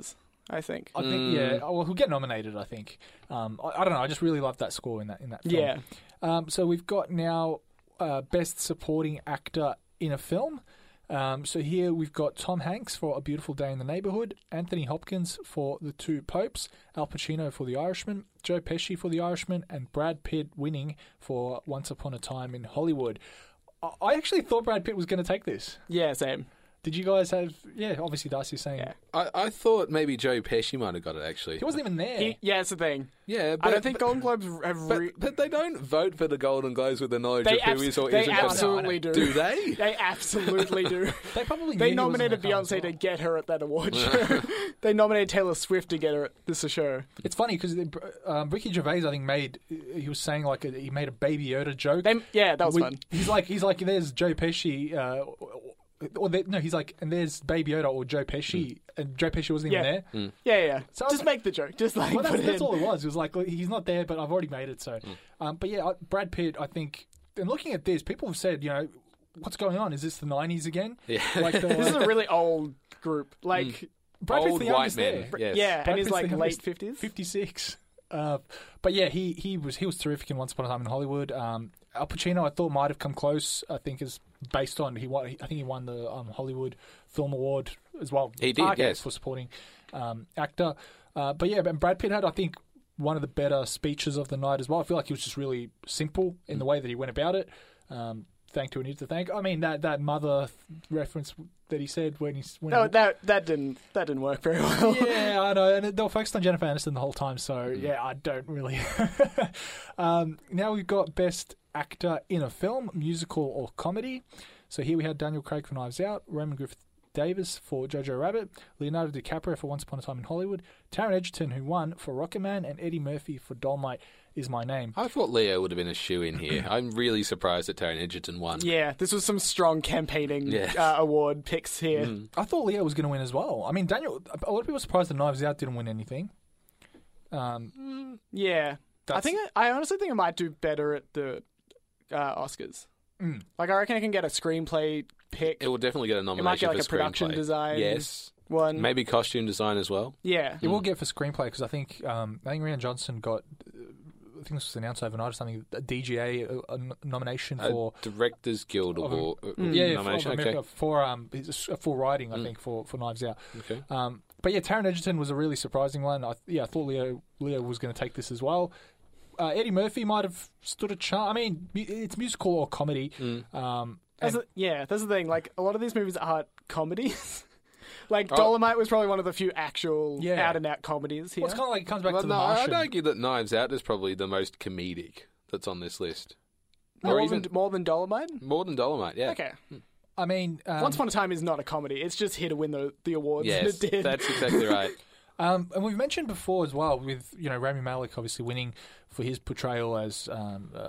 I think. I think, Mm. yeah. Well, he'll get nominated, I think. Um, I, I don't know. I just really love that score in that in that film. Yeah. Um, so we've got now uh, Best Supporting Actor in a Film. Um, so here we've got Tom Hanks for A Beautiful Day in the Neighborhood, Anthony Hopkins for The Two Popes, Al Pacino for The Irishman, Joe Pesci for The Irishman, and Brad Pitt winning for Once Upon a Time in Hollywood. I- I actually thought Brad Pitt was going to take this. Yeah, same. Did you guys have... Yeah, obviously Darcy's saying... Yeah. I, I thought maybe Joe Pesci might have got it, actually. He wasn't even there. He, yeah, it's the thing. Yeah, but, I don't think but, Golden Globes have... but, Re- but they don't vote for the Golden Globes with the knowledge they of who abs- is or they isn't. absolutely do. Do they? They absolutely do. They probably They knew he wasn't nominated gonna come as Beyonce to well. get her at that award show. They nominated Taylor Swift to get her at this show. It's funny because um, Ricky Gervais, I think, made... He was saying, like, a, he made a Baby Yoda joke. They, yeah, that was With- fun. He's like, he's like, there's Joe Pesci... Uh, or there, no, he's like, and there's Baby Yoda or Joe Pesci, and Joe Pesci wasn't even Yeah. there. Yeah, yeah. So I was Just like- make the joke. Just like Well, put that's, it that's in. all it was. It was like, he's not there, but I've already made it. So, um, but yeah, I- Brad Pitt, I think, and looking at this, people have said, you know, what's going on? Is this the nineties again? Yeah. Like the, This is a really old group. Like, Brad Pitt's Old the white youngest men. there. Yes. yeah, Brad and he's Pitt's like the late youngest- fifties. fifty-six. Uh, but yeah, he, he was he was terrific in Once Upon a Time in Hollywood. Um, Al Pacino, I thought might have come close. I think is based on he won. I think he won the um, Hollywood Film Award as well. He did, I guess, yes. for supporting um, actor. Uh, but yeah, and Brad Pitt had, I think, one of the better speeches of the night as well. I feel like he was just really simple in the way that he went about it. Um, thank who he needs to thank. I mean that that mother reference that he said when he's when No, he, that that didn't that didn't work very well. yeah, I know, and they were focused on Jennifer Aniston the whole time. So yeah, I don't really. um, now we've got Best Actor in a Film, Musical or Comedy. So here we had Daniel Craig for Knives Out, Roman Griffith Davis for Jojo Rabbit, Leonardo DiCaprio for Once Upon a Time in Hollywood, Taron Egerton, who won for Rocketman, and Eddie Murphy for Dolomite Is My Name. I thought Leo would have been a shoe-in here. I'm really surprised that Taron Egerton won. Yeah, this was some strong campaigning Yes. uh, award picks here. Mm. I thought Leo was going to win as well. I mean, Daniel. A lot of people were surprised that Knives Out didn't win anything. Um, Yeah, I That's- think I, I honestly think it might do better at the uh, Oscars. mm. Like I reckon I can get a screenplay pick. It will definitely get a It nomination might get like for a production screenplay. design Yes. one. Maybe costume design as well. Yeah, It will get for screenplay because I think um, I think Rian Johnson got. Uh, I think this was announced overnight or something. A D G A a, a n- nomination A for Directors Guild Of a- Award uh, Mm. yeah, yeah, for, nomination. of Okay. America for um his- uh, for writing. I Mm. think for, for Knives Out. Okay. Um, but yeah, Taron Egerton was a really surprising one. I, yeah, I thought Leo Leo was going to take this as well. Uh, Eddie Murphy might have stood a chance. I mean, mu- it's musical or comedy. Mm. Um, that's and- the, yeah. That's the thing. Like a lot of these movies aren't comedies. Like Oh. Dolomite was probably one of the few actual Yeah. out and out comedies here. well, it's kind of like it comes back Well, to the no, I'd Martian. argue that Knives Out is probably the most comedic that's on this list. more, or than, even- more than Dolomite. More than Dolomite, yeah. Okay. I mean, um, Once Upon a Time is not a comedy. It's just here to win the the awards. and Yes, it did. that's exactly right. Um, and we've mentioned before as well, with you know Rami Malek obviously winning for his portrayal as um, uh,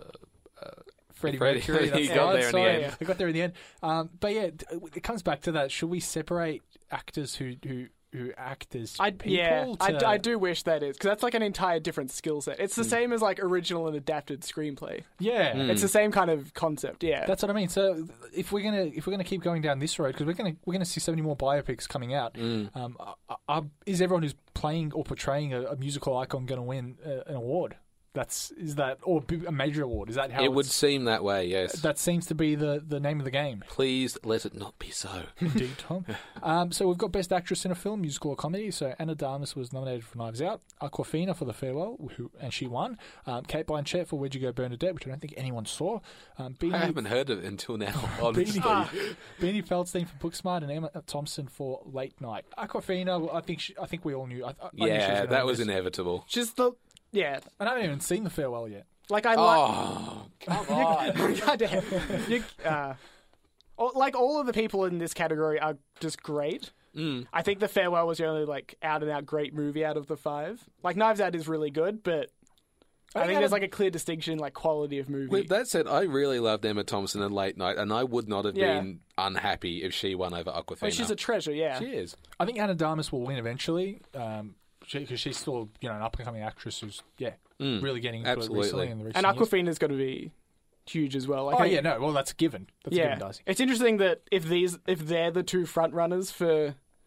uh, Freddie Freddie- Mercury. he That's got right, there in the sorry. end. He got there in the end. Um, but yeah, d- it comes back to that. Should we separate actors who who, who act as I, people? yeah, I, to- I do wish that is because that's like an entire different skill set. It's the Mm. same as like original and adapted screenplay. Yeah, Mm. It's the same kind of concept. Yeah, that's what I mean. So if we're gonna if we're gonna keep going down this road, because we're gonna we're gonna see so many more biopics coming out. Mm. Um, uh, uh, is everyone who's playing or portraying a, a musical icon going to win uh, an award? That's is that or b- a major award? Is that how It would it's- seem that way, yes. That seems to be the, the name of the game. Please let it not be so. Indeed, Tom. um, so we've got Best Actress in a Film, Musical or Comedy. So Anna de Armas was nominated for Knives Out. Awkwafina for The Farewell, who, and she won. Um, Kate Blanchett for Where'd You Go, Bernadette, which I don't think anyone saw. Um, Beanie, I haven't heard of it until now, honestly. Beanie, Beanie Feldstein for Booksmart and Emma Thompson for Late Night. Awkwafina, well, I think she, I think we all knew. I, I knew she was Yeah, gonna that win was this. inevitable. just the yeah. And I haven't even seen The Farewell yet. Like I like. Oh, come on. Goddamn. You, uh, all- like all of the people in this category are just great. Mm. I think The Farewell was the only like out and out great movie out of the five. Like Knives Out is really good, but I, think think out there's of- like a clear distinction in like quality of movie. With that said, I really loved Emma Thompson in Late Night, and I would not have Yeah. been unhappy if she won over Awkwafina. Well, she's a treasure, yeah. She is. I think Anna de Armas will win eventually. Um, because she's still, you know, an up-and-coming actress who's, yeah, Mm. really getting into Absolutely. it recently in the And recent years. Awkwafina's going to be huge as well. Like, Oh I- yeah, no, well that's a given. That's a yeah. given, Darcy. It's interesting that if these if they're the two front runners for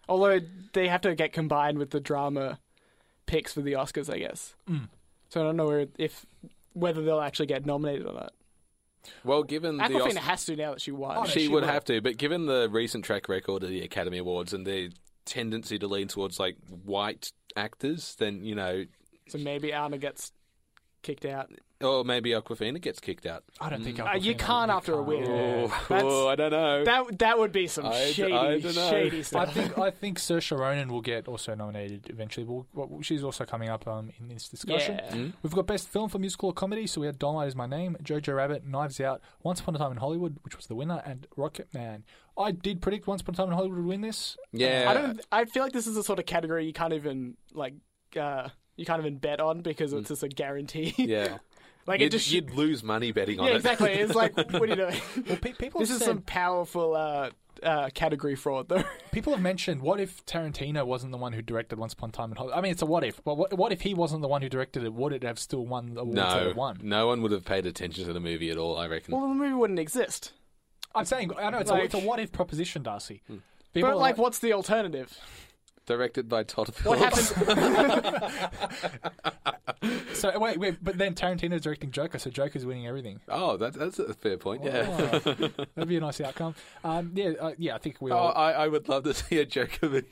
Although they have to get combined with the drama picks for the Oscars, I guess. Mm. So I don't know where, if whether they'll actually get nominated or not. Well, given the Aquafina Os- has to now that she won. Oh, no, she, she would will. have to, but given the recent track record of the Academy Awards and their tendency to lean towards like white actors, then you know, So maybe Anna gets kicked out. or maybe Aquafina gets kicked out. I don't think Uh, Aquafina you can't after a win. Oh, That's- oh, I don't know. That that would be some I d- shady, I dunno. shady I stuff. think I think Saoirse Ronan will get also nominated eventually. Well, well, she's also coming up um, in this discussion. Yeah. Mm? We've got Best Film for Musical or Comedy, so we had Dolomite Is My Name, Jojo Rabbit, Knives Out, Once Upon a Time in Hollywood, which was the winner, and Rocket Man. I did predict Once Upon a Time in Hollywood would win this. Yeah, I don't. I feel like this is the sort of category you can't even like. Uh, you can't even bet on because it's just a guarantee. Yeah, like you'd, it just. you'd lose money betting on Yeah, it. exactly. It's like, what are you doing? Well, pe- people This have is said, some powerful uh, uh, category fraud, though. people have mentioned, what if Tarantino wasn't the one who directed Once Upon a Time in Hollywood? I mean, it's a what if, but what, what if he wasn't the one who directed it? Would it have still won the awards that No, it won? no one would have paid attention to the movie at all. I reckon. Well, the movie wouldn't exist. I'm saying, I know it's, Like- a, it's a what if proposition, Darcy. Hmm. People But are like, what's the alternative? Directed by Todd What Phillips. happens? So wait, wait, but then Tarantino's directing Joker, so Joker's winning everything. Oh, that, that's a fair point. Yeah. Oh, that'd be a nice outcome. Um, yeah, uh, yeah, I think we Oh, all. I, I would love to see a Joker movie.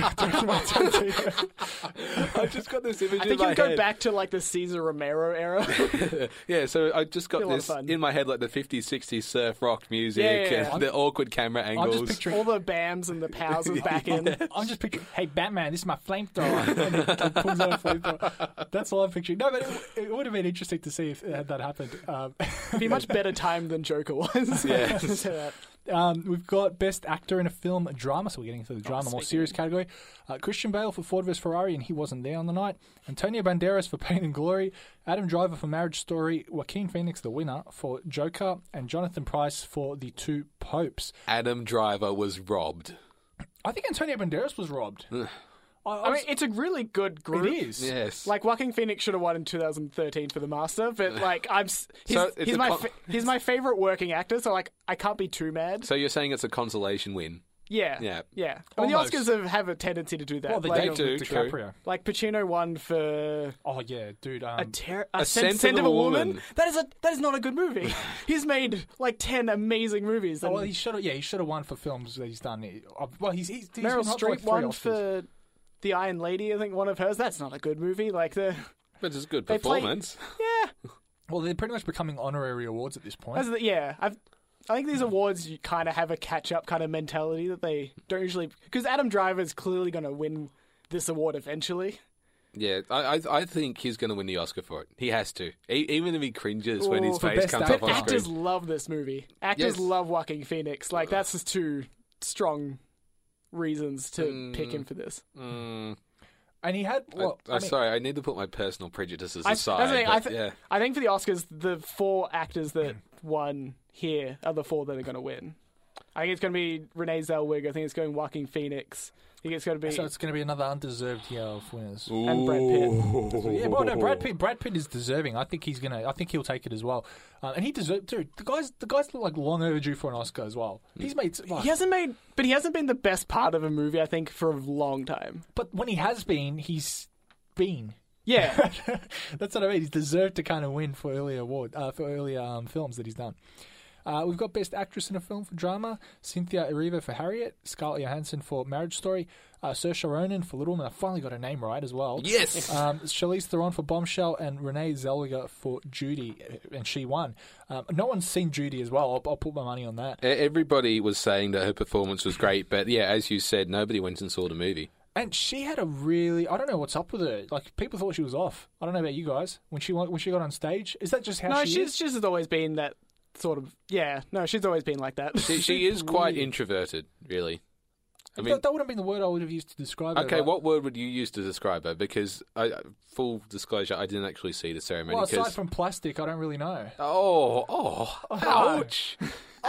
I just got this image I in think my you'd go head. back to like the Cesar Romero era. Yeah, so I just got Be a lot of this fun. in my head, like the fifties, sixties surf rock music Yeah, yeah, yeah. and the awkward camera I'm angles. just picturing. All the BAMs and the POWs is back in. I'm just picturing. Hey, Batman, this is my flamethrower. And he pulls out a flamethrower. That's all I'm picturing. No, but it, it would have been interesting to see if had that happened. Um, It'd be much better time than Joker was. Yeah. Say that. Um, we've got Best Actor in a Film Drama, so we're getting into the drama, more speaking serious category. Uh, Christian Bale for Ford versus Ferrari, and he wasn't there on the night. Antonio Banderas for Pain and Glory. Adam Driver for Marriage Story. Joaquin Phoenix, the winner, for Joker. And Jonathan Pryce for The Two Popes. Adam Driver was robbed. I think Antonio Banderas was robbed. I, I I mean, was- it's a really good group. it is. Yes. Like Joaquin Phoenix should have won in two thousand thirteen for The Master, but like I'm, s- he's, So it's he's a my con- fa- he's my favorite working actor, so like I can't be too mad. So you're saying it's a consolation win? Yeah, Yeah. yeah. I mean, the Almost. Oscars have, have a tendency to do that. Well, they like, gave do, it to true. DiCaprio. like Pacino won for Oh, yeah, dude. Um, a, ter- a, A Scent, Scent of a Woman. Woman. That is a that is not a good movie. He's made like ten amazing movies. oh, And well, he should have. Yeah, he should have won for films that he's done. Uh, Well, he's, he's, he's Meryl been up for, like, Streep three won Oscars. for The Iron Lady. I think one of hers. That's not a good movie. Like the But it's a good They play- performance. yeah. Well, they're pretty much becoming honorary awards at this point. As the, yeah, I've, I think these awards you kind of have a catch-up kind of mentality that they don't usually... Because Adam Driver is clearly going to win this award eventually. Yeah, I, I I think he's going to win the Oscar for it. He has to, e- even if he cringes when his Ooh, for face best comes actor. up on Actors screen. love this movie. Actors Yes. love Joaquin Phoenix. Like, that's just two strong reasons to Mm. pick him for this. Mm, And he had... Well, I, I I'm mean, sorry, I need to put my personal prejudices I- aside. that's the thing, but I thi- yeah. I think for the Oscars, the four actors that won here are the four that are going to win. I think it's going to be Renee Zellweger. I think it's going Joaquin Phoenix. I think it's going to be... So it's going to be another undeserved year of winners. And Brad Pitt. So, yeah, well, no, Brad Pitt. Brad Pitt is deserving. I think he's gonna. I think he'll take it as well. Uh, and he deserves. Dude, the guys, the guys look like long overdue for an Oscar as well. He's made. Like, He hasn't made, but he hasn't been the best part of a movie, I think, for a long time. but when he has been, he's been. Yeah, That's what I mean. He's deserved to kind of win for earlier award uh, for earlier um, films that he's done. Uh, we've got Best Actress in a Film for Drama, Cynthia Erivo for Harriet, Scarlett Johansson for Marriage Story, uh, Saoirse Ronan for Little Women. I finally got her name right as well. Yes. Um, Charlize Theron for Bombshell and Renee Zellweger for Judy, and she won. Um, no one's seen Judy as well. I'll, I'll put my money on that. E- Everybody was saying that her performance was great, but yeah, as you said, nobody went and saw the movie. And she had a really, I don't know what's up with her. Like, people thought she was off. I don't know about you guys. When she when she got on stage, is that just how no, she she's is? she's always been that sort of. Yeah, no, she's always been like that. She, she is quite Weird. introverted, really. I mean, that, that would have been the word I would have used to describe her. okay, but- what word would you use to describe her? Because, I, full disclosure, I didn't actually see the ceremony. Well, aside 'cause- from plastic, I don't really know. Oh, oh, ouch.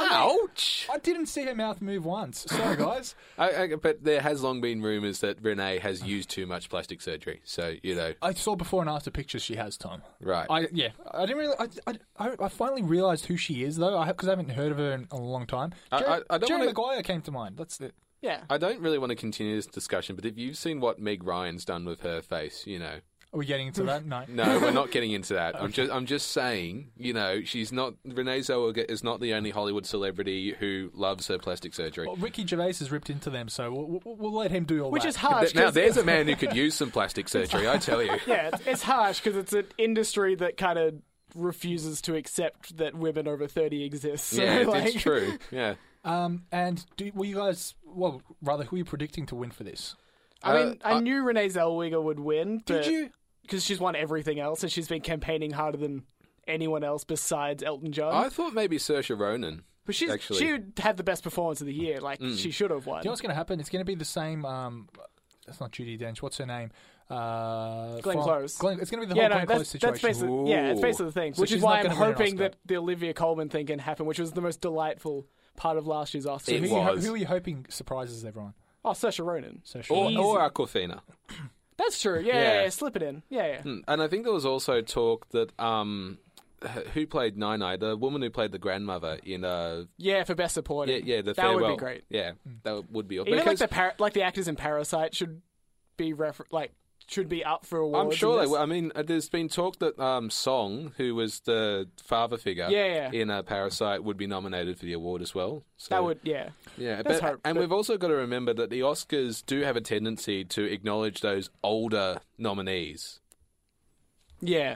Ouch. I didn't see her mouth move once. Sorry, guys. I, I, but there has long been rumours that Renee has used too much plastic surgery. So, you know, I saw before and after pictures she has, Tom. right. I yeah, I didn't really. I, I, I finally realised who she is though, because I, I haven't heard of her in a long time. I- Jerry, I- I don't Jerry wanna- Maguire came to mind. That's it. Yeah. I don't really want to continue this discussion, but if you've seen what Meg Ryan's done with her face, you know. Are we getting into that? No. No, we're not getting into that. I'm just, I'm just saying, you know, she's not. Renee Zellweger is not the only Hollywood celebrity who loves her plastic surgery. Well, Ricky Gervais has ripped into them, so we'll, we'll, we'll let him do all Which that. is harsh. Now, 'cause- there's a man who could use some plastic surgery, I tell you. Yeah, it's, it's harsh because it's an industry that kind of refuses to accept that women over thirty exist. So, Yeah, like, it's true. Yeah. Um, and do, were you guys, well, rather, who are you predicting to win for this? I mean, Uh, I, I- knew Renee Zellweger would win. Did you? Because she's won everything else, and she's been campaigning harder than anyone else besides Elton John. I thought maybe Saoirse Ronan. but she's actually. she had the best performance of the year. Like Mm. she should have won. Do you know what's going to happen? It's going to be the same. Um, that's not Judi Dench. What's her name? Uh, Glenn from- Close. Glenn, it's going to be the yeah, whole no, Glenn Close that's, situation. that's basically yeah, it's basically the thing. So which she's is why not I'm gonna win an hoping Oscar. that the Olivia Colman thing can happen, which was the most delightful part of last year's Oscars. So It who, are you, was. who are you hoping surprises everyone? Oh, Saoirse Ronan. So Or, Easy. or Aquafina. That's true. Yeah, yeah. Yeah. yeah, slip it in. Yeah, yeah. Hmm, And I think there was also talk that um, h- who played Nine Eye, the woman who played the grandmother in uh, Yeah, for best supporting. yeah, yeah, the that farewell. would be great. Yeah, that would be. Even like because the par- like the actors in Parasite should be refer- like should be up for awards. I'm sure in they. this. will. I mean, uh, there's been talk that um, Song, who was the father figure Yeah, yeah. in uh, Parasite, would be nominated for the award as well. So, That would yeah. yeah. Let's But, hope, and but- we've also got to remember that the Oscars do have a tendency to acknowledge those older nominees. Yeah.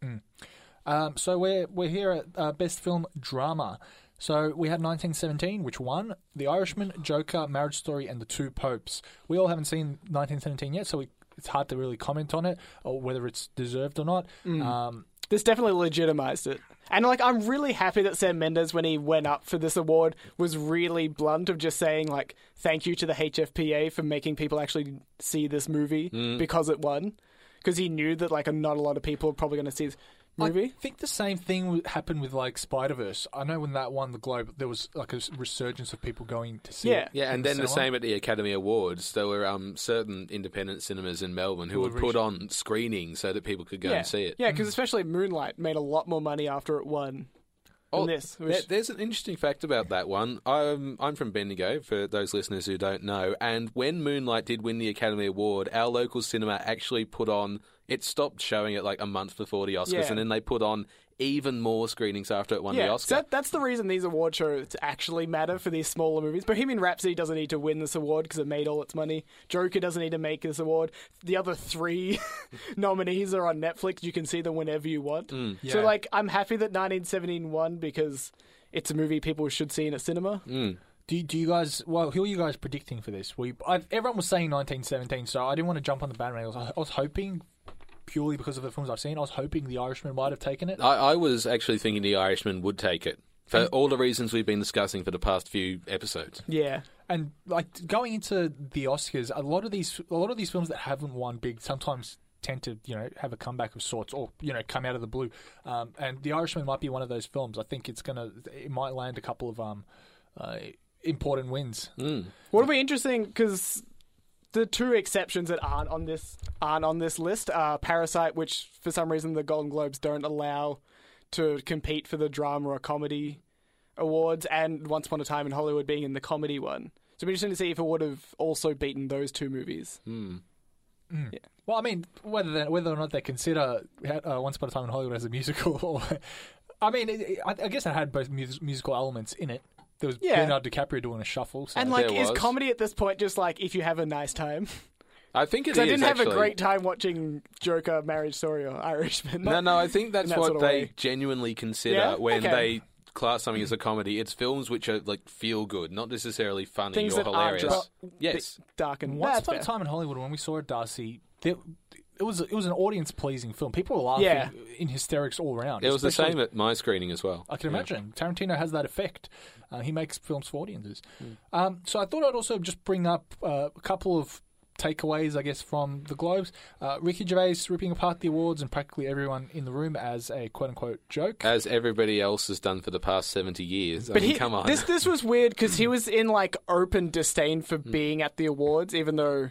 Um, so we're we're here at uh, Best Film Drama. So we had nineteen seventeen, which won. The Irishman, Joker, Marriage Story, and The Two Popes. We all haven't seen nineteen seventeen yet, so we, it's hard to really comment on it or whether it's deserved or not. Um, This definitely legitimized it. And like I'm really happy that Sam Mendes, when he went up for this award, was really blunt of just saying like thank you to the H F P A for making people actually see this movie because it won. Because he knew that like not a lot of people are probably going to see this movie. I think the same thing w- happened with like Spider-Verse. I know when that won the Globe, there was like a s- resurgence of people going to see Yeah. it. Yeah, in and then the cinema. same at the Academy Awards. There were um, certain independent cinemas in Melbourne who Who would would put reach- on screenings so that people could go yeah. and see it. Yeah, because especially Moonlight made a lot more money after it won than Oh, this. there- Which, there's an interesting fact about that one. I'm, I'm from Bendigo, for those listeners who don't know, and when Moonlight did win the Academy Award, our local cinema actually put on, it stopped showing it like a month before the Oscars, Yeah. and then they put on even more screenings after it won the yeah, Oscar. so that, that's the reason these award shows actually matter for these smaller movies. Bohemian Rhapsody doesn't need to win this award because it made all its money. Joker doesn't need to make this award. The other three nominees are on Netflix. You can see them whenever you want. Mm. Yeah. So, like, I'm happy that nineteen seventeen won because it's a movie people should see in a cinema. Mm. Do you, do you guys? Well, who are you guys predicting for this? We I, everyone was saying nineteen seventeen, so I didn't want to jump on the bandwagon. I was, I was hoping, purely because of the films I've seen, I was hoping The Irishman might have taken it. I, I was actually thinking the Irishman would take it, for all the reasons we've been discussing for the past few episodes. Yeah. And like going into the Oscars, a lot of these a lot of these films that haven't won big sometimes tend to you know have a comeback of sorts or you know come out of the blue. Um, and The Irishman might be one of those films. I think it's gonna it might land a couple of um, uh, important wins. Mm. What'll be interesting because the two exceptions that aren't on this aren't on this list are Parasite, which for some reason the Golden Globes don't allow to compete for the drama or comedy awards, and Once Upon a Time in Hollywood being in the comedy one. So it'll be interesting to see if it would have also beaten those two movies. Mm. Mm. Well, I mean, whether they, whether or not they consider uh, Once Upon a Time in Hollywood as a musical, or I mean, it, it, I, I guess it had both mus- musical elements in it. There was Yeah. Leonardo DiCaprio doing a shuffle. So. And like, There is was. comedy at this point just like if you have a nice time? I think it is, Because I didn't have actually. a great time watching Joker, Marriage Story, or Irishman. No, no, I think that's that what sort of they way. genuinely consider Yeah? when Okay. they class something as a comedy. It's films which are like feel good, not necessarily funny Things or that aren't hilarious. just Yes. dark and Once that's Upon a fair. Time in Hollywood, when we saw it, Darcy, there, it was it was an audience pleasing film. People were laughing Yeah. in hysterics all around. It was the especially- same at my screening as well. I can Yeah. imagine. Tarantino has that effect. Uh, he makes films for audiences. Hmm. Um, so I thought I'd also just bring up uh, a couple of takeaways, I guess, from the Globes. Uh, Ricky Gervais ripping apart the awards and practically everyone in the room as a quote-unquote joke. As everybody else has done for the past seventy years. I But mean, he, come on. this this was weird because he was in like open disdain for being at the awards, even though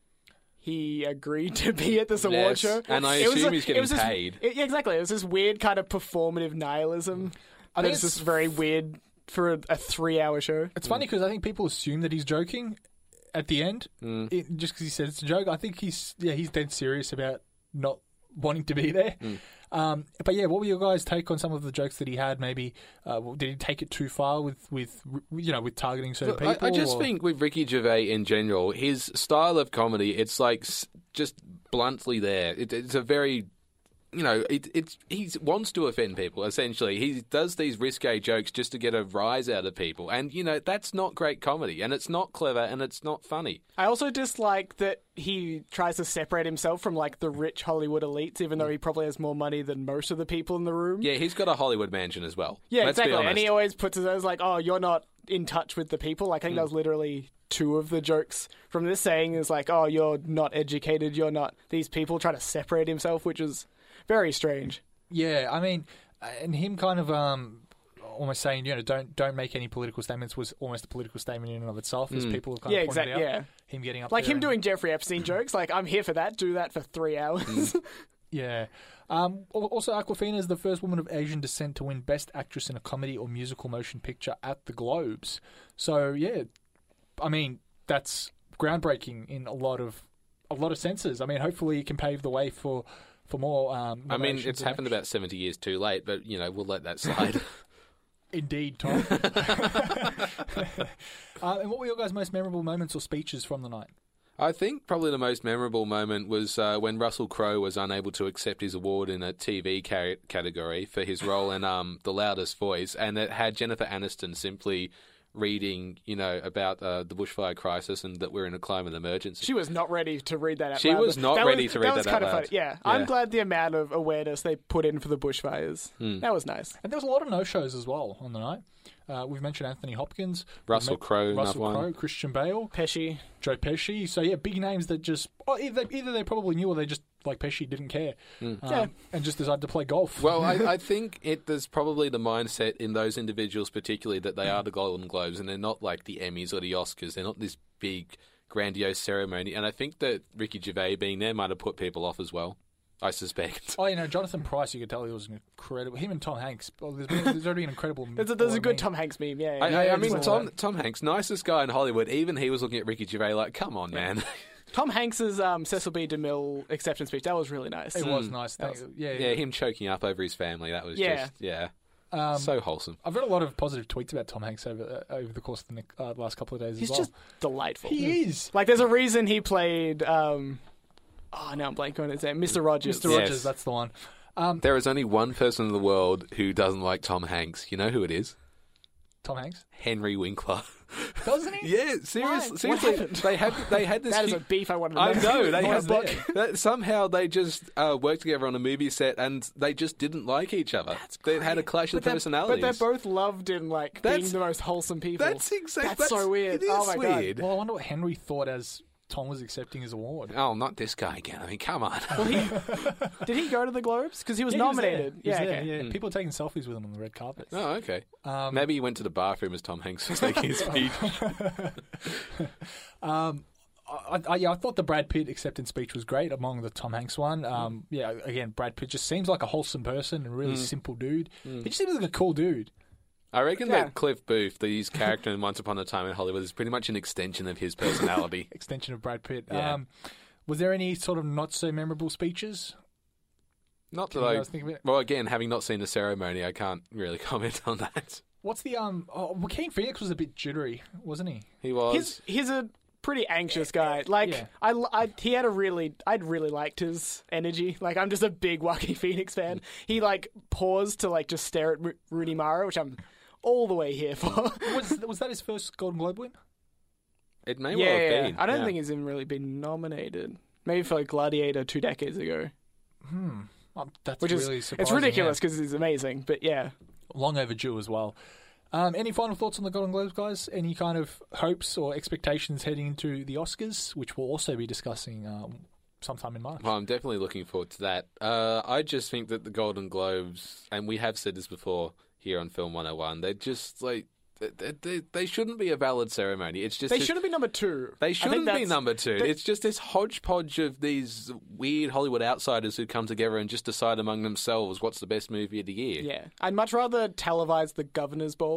he agreed to be at this award Yes, show. and I It was assume a- he's it getting was this- paid. it- yeah, exactly. It was this weird kind of performative nihilism. I That think is just it's- very weird for a, a three-hour show. It's funny because I think people assume that he's joking, at the end, Mm. it, just because he said it's a joke. I think he's yeah he's dead serious about not wanting to be there. Mm. Um, but yeah, what were your guys' take on some of the jokes that he had? Maybe uh, did he take it too far with, with you know with targeting certain Look, people? I, I just or- think with Ricky Gervais in general, his style of comedy, it's like s- just bluntly there. It, it's a very, you know, it, it's he wants to offend people, essentially. He does these risque jokes just to get a rise out of people. And, you know, that's not great comedy. And it's not clever and it's not funny. I also dislike that he tries to separate himself from like the rich Hollywood elites, even though he probably has more money than most of the people in the room. Yeah, he's got a Hollywood mansion as well. Yeah, Let's be exactly. And honest. he always puts it as like, oh, you're not in touch with the people. Like, I think that was literally two of the jokes from this saying is like, oh, you're not educated, you're not these people, trying to separate himself, which is very strange. Yeah, I mean, and him kind of um, almost saying, you know, don't don't make any political statements was almost a political statement in and of itself, as people have kind Yeah, of pointed exactly. out. Yeah, Him getting up like there him and- doing Jeffrey Epstein jokes. Like, I'm here for that. Do that for three hours. Yeah. Um, al- also, Awkwafina is the first woman of Asian descent to win Best Actress in a Comedy or Musical Motion Picture at the Globes. So, yeah, I mean, that's groundbreaking in a lot of a lot of senses. I mean, hopefully it can pave the way for, for more um, I mean, nominations it's and happened about seventy years too late, but, you know, we'll let that slide. Indeed, Tom. uh, and what were your guys' most memorable moments or speeches from the night? I think probably the most memorable moment was uh, when Russell Crowe was unable to accept his award in a T V ca- category for his role in um, The Loudest Voice, and it had Jennifer Aniston simply reading, you know, about uh, the bushfire crisis and that we're in a climate emergency. She was not ready to read that out She loud. was not that ready was, to read was that kind out of loud. funny. Yeah. Yeah. I'm glad the amount of awareness they put in for the bushfires. Hmm. That was nice. And there was a lot of no-shows as well on the night. Uh, we've mentioned Anthony Hopkins, Russell we've met- Crowe, another Russell one. Crowe, Christian Bale, Pesci. Joe Pesci. So yeah, big names that just oh, either either they probably knew or they just like Pesci didn't care, um, Yeah. and just decided to play golf. Well, I, I think it there's probably the mindset in those individuals, particularly, that they are the Golden Globes and they're not like the Emmys or the Oscars. They're not this big, grandiose ceremony. And I think that Ricky Gervais being there might have put people off as well. I suspect. Oh, you know, Jonathan Price, you could tell he was incredible. Him and Tom Hanks. Well, there's, been, there's already an incredible. There's a, there's a good I Tom Hanks meme, yeah. I, yeah. I, I Yeah, mean, it's Tom all Tom Hanks, nicest guy in Hollywood. Even he was looking at Ricky Gervais like, "Come on, man." Tom Hanks's um, Cecil B. DeMille acceptance speech, that was really nice. It was Mm. nice. That Thank, yeah, Yeah, him choking up over his family. That was Yeah. just yeah, Um, so wholesome. I've read a lot of positive tweets about Tom Hanks over uh, over the course of the ne- uh, last couple of days He's as well. just delightful. He is. Like, there's a reason he played. Um, oh, now I'm blanking on his name. Mister Rogers. Mister Yes. Rogers, that's the one. Um, There is only one person in the world who doesn't like Tom Hanks. You know who it is? Tom Hanks, Henry Winkler. doesn't he? Yeah, seriously. What seriously happened? they had they had this. That is hu- a beef I wanted to I know. know they Why had is that? that, somehow they just uh, worked together on a movie set and they just didn't like each other. They had a clash But of they're, but personalities. they're both loved in, like, being That's- the most wholesome people. That's exactly. That's so weird. It is Oh my God. weird. Well, I wonder what Henry thought as Tom was accepting his award. Oh, not this guy again. I mean, come on. Well, he, did he go to the Globes? Because he was Yeah, he was there. nominated. He was yeah, there, okay. yeah. Mm. People are taking selfies with him on the red carpet. Oh, okay. Um, Maybe he went to the bathroom as Tom Hanks was making his speech. Um, I, I, yeah, I thought the Brad Pitt acceptance speech was great among the Tom Hanks one. Um, yeah, again, Brad Pitt just seems like a wholesome person and a really simple dude. He just seems like a cool dude. I reckon Yeah. that Cliff Booth, the his character in Once Upon a Time in Hollywood, is pretty much an extension of his personality. Extension of Brad Pitt. Yeah. Um, was there any sort of not so memorable speeches? Not Can that you I. guys think of it? Well, again, having not seen the ceremony, I can't really comment on that. What's the um? Oh, Joaquin Phoenix was a bit jittery, wasn't he? He was. He's he's a pretty anxious guy. Like, Yeah. I, I he had a really I'd really liked his energy. Like, I'm just a big Joaquin Phoenix fan. He like paused to like just stare at Ru- Rooney Mara, which I'm all the way here for. Was was that his first Golden Globe win? It may yeah, well have yeah. been. I don't yeah. think he's even really been nominated. Maybe for like Gladiator two decades ago, Hmm. Um, that's which really is surprising. it's ridiculous yeah. because he's amazing. But yeah, Long overdue as well. Um, any final thoughts on the Golden Globes, guys? Any kind of hopes or expectations heading into the Oscars, which we'll also be discussing um, sometime in March? Well, I'm definitely looking forward to that. Uh, I just think that the Golden Globes, and we have said this before here on Film one oh one, they're just like they, they, they shouldn't be a valid ceremony. It's just they this- shouldn't be number two. They I think shouldn't be that's- number two. they- It's just this hodgepodge of these weird Hollywood outsiders who come together and just decide among themselves what's the best movie of the year. Yeah, I'd much rather televise the Governor's Ball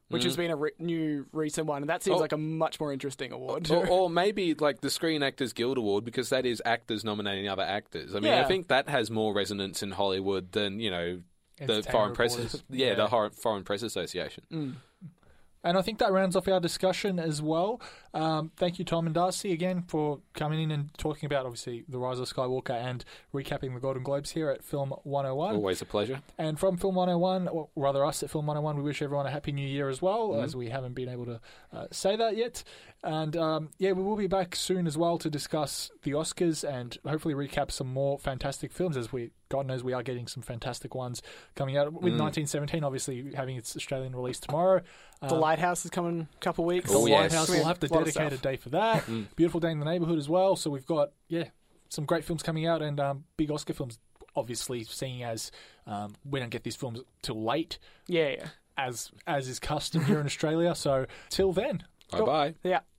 which has been a re- new recent one, and that seems Oh. like a much more interesting award. Or, or maybe like the Screen Actors Guild Award, because that is actors nominating other actors. I mean, Yeah. I think that has more resonance in Hollywood than, you know, the Entertainment Foreign Press, reporters. yeah, Yeah. the Hor- Foreign Press Association. Mm. And I think that rounds off our discussion as well. Um, thank you, Tom and Darcy, again for coming in and talking about, obviously, The Rise of Skywalker and recapping the Golden Globes here at Film one oh one. Always a pleasure. And from Film one oh one, or rather us at Film one oh one, we wish everyone a Happy New Year as well, Mhm. as we haven't been able to uh, say that yet. And um, yeah, we will be back soon as well to discuss the Oscars and hopefully recap some more fantastic films, as we, God knows, we are getting some fantastic ones coming out. With Mm. nineteen seventeen, obviously, having its Australian release tomorrow. The Um, Lighthouse is coming in a couple of weeks. The Oh, yes. Lighthouse, we'll have to A lot of dedicate a stuff. day for that. Mm. Beautiful Day in the Neighborhood as well. So we've got, yeah, some great films coming out and um, big Oscar films, obviously, seeing as um, we don't get these films till late, Yeah, yeah. as as is custom here in Australia. So till then. Bye bye. Yeah.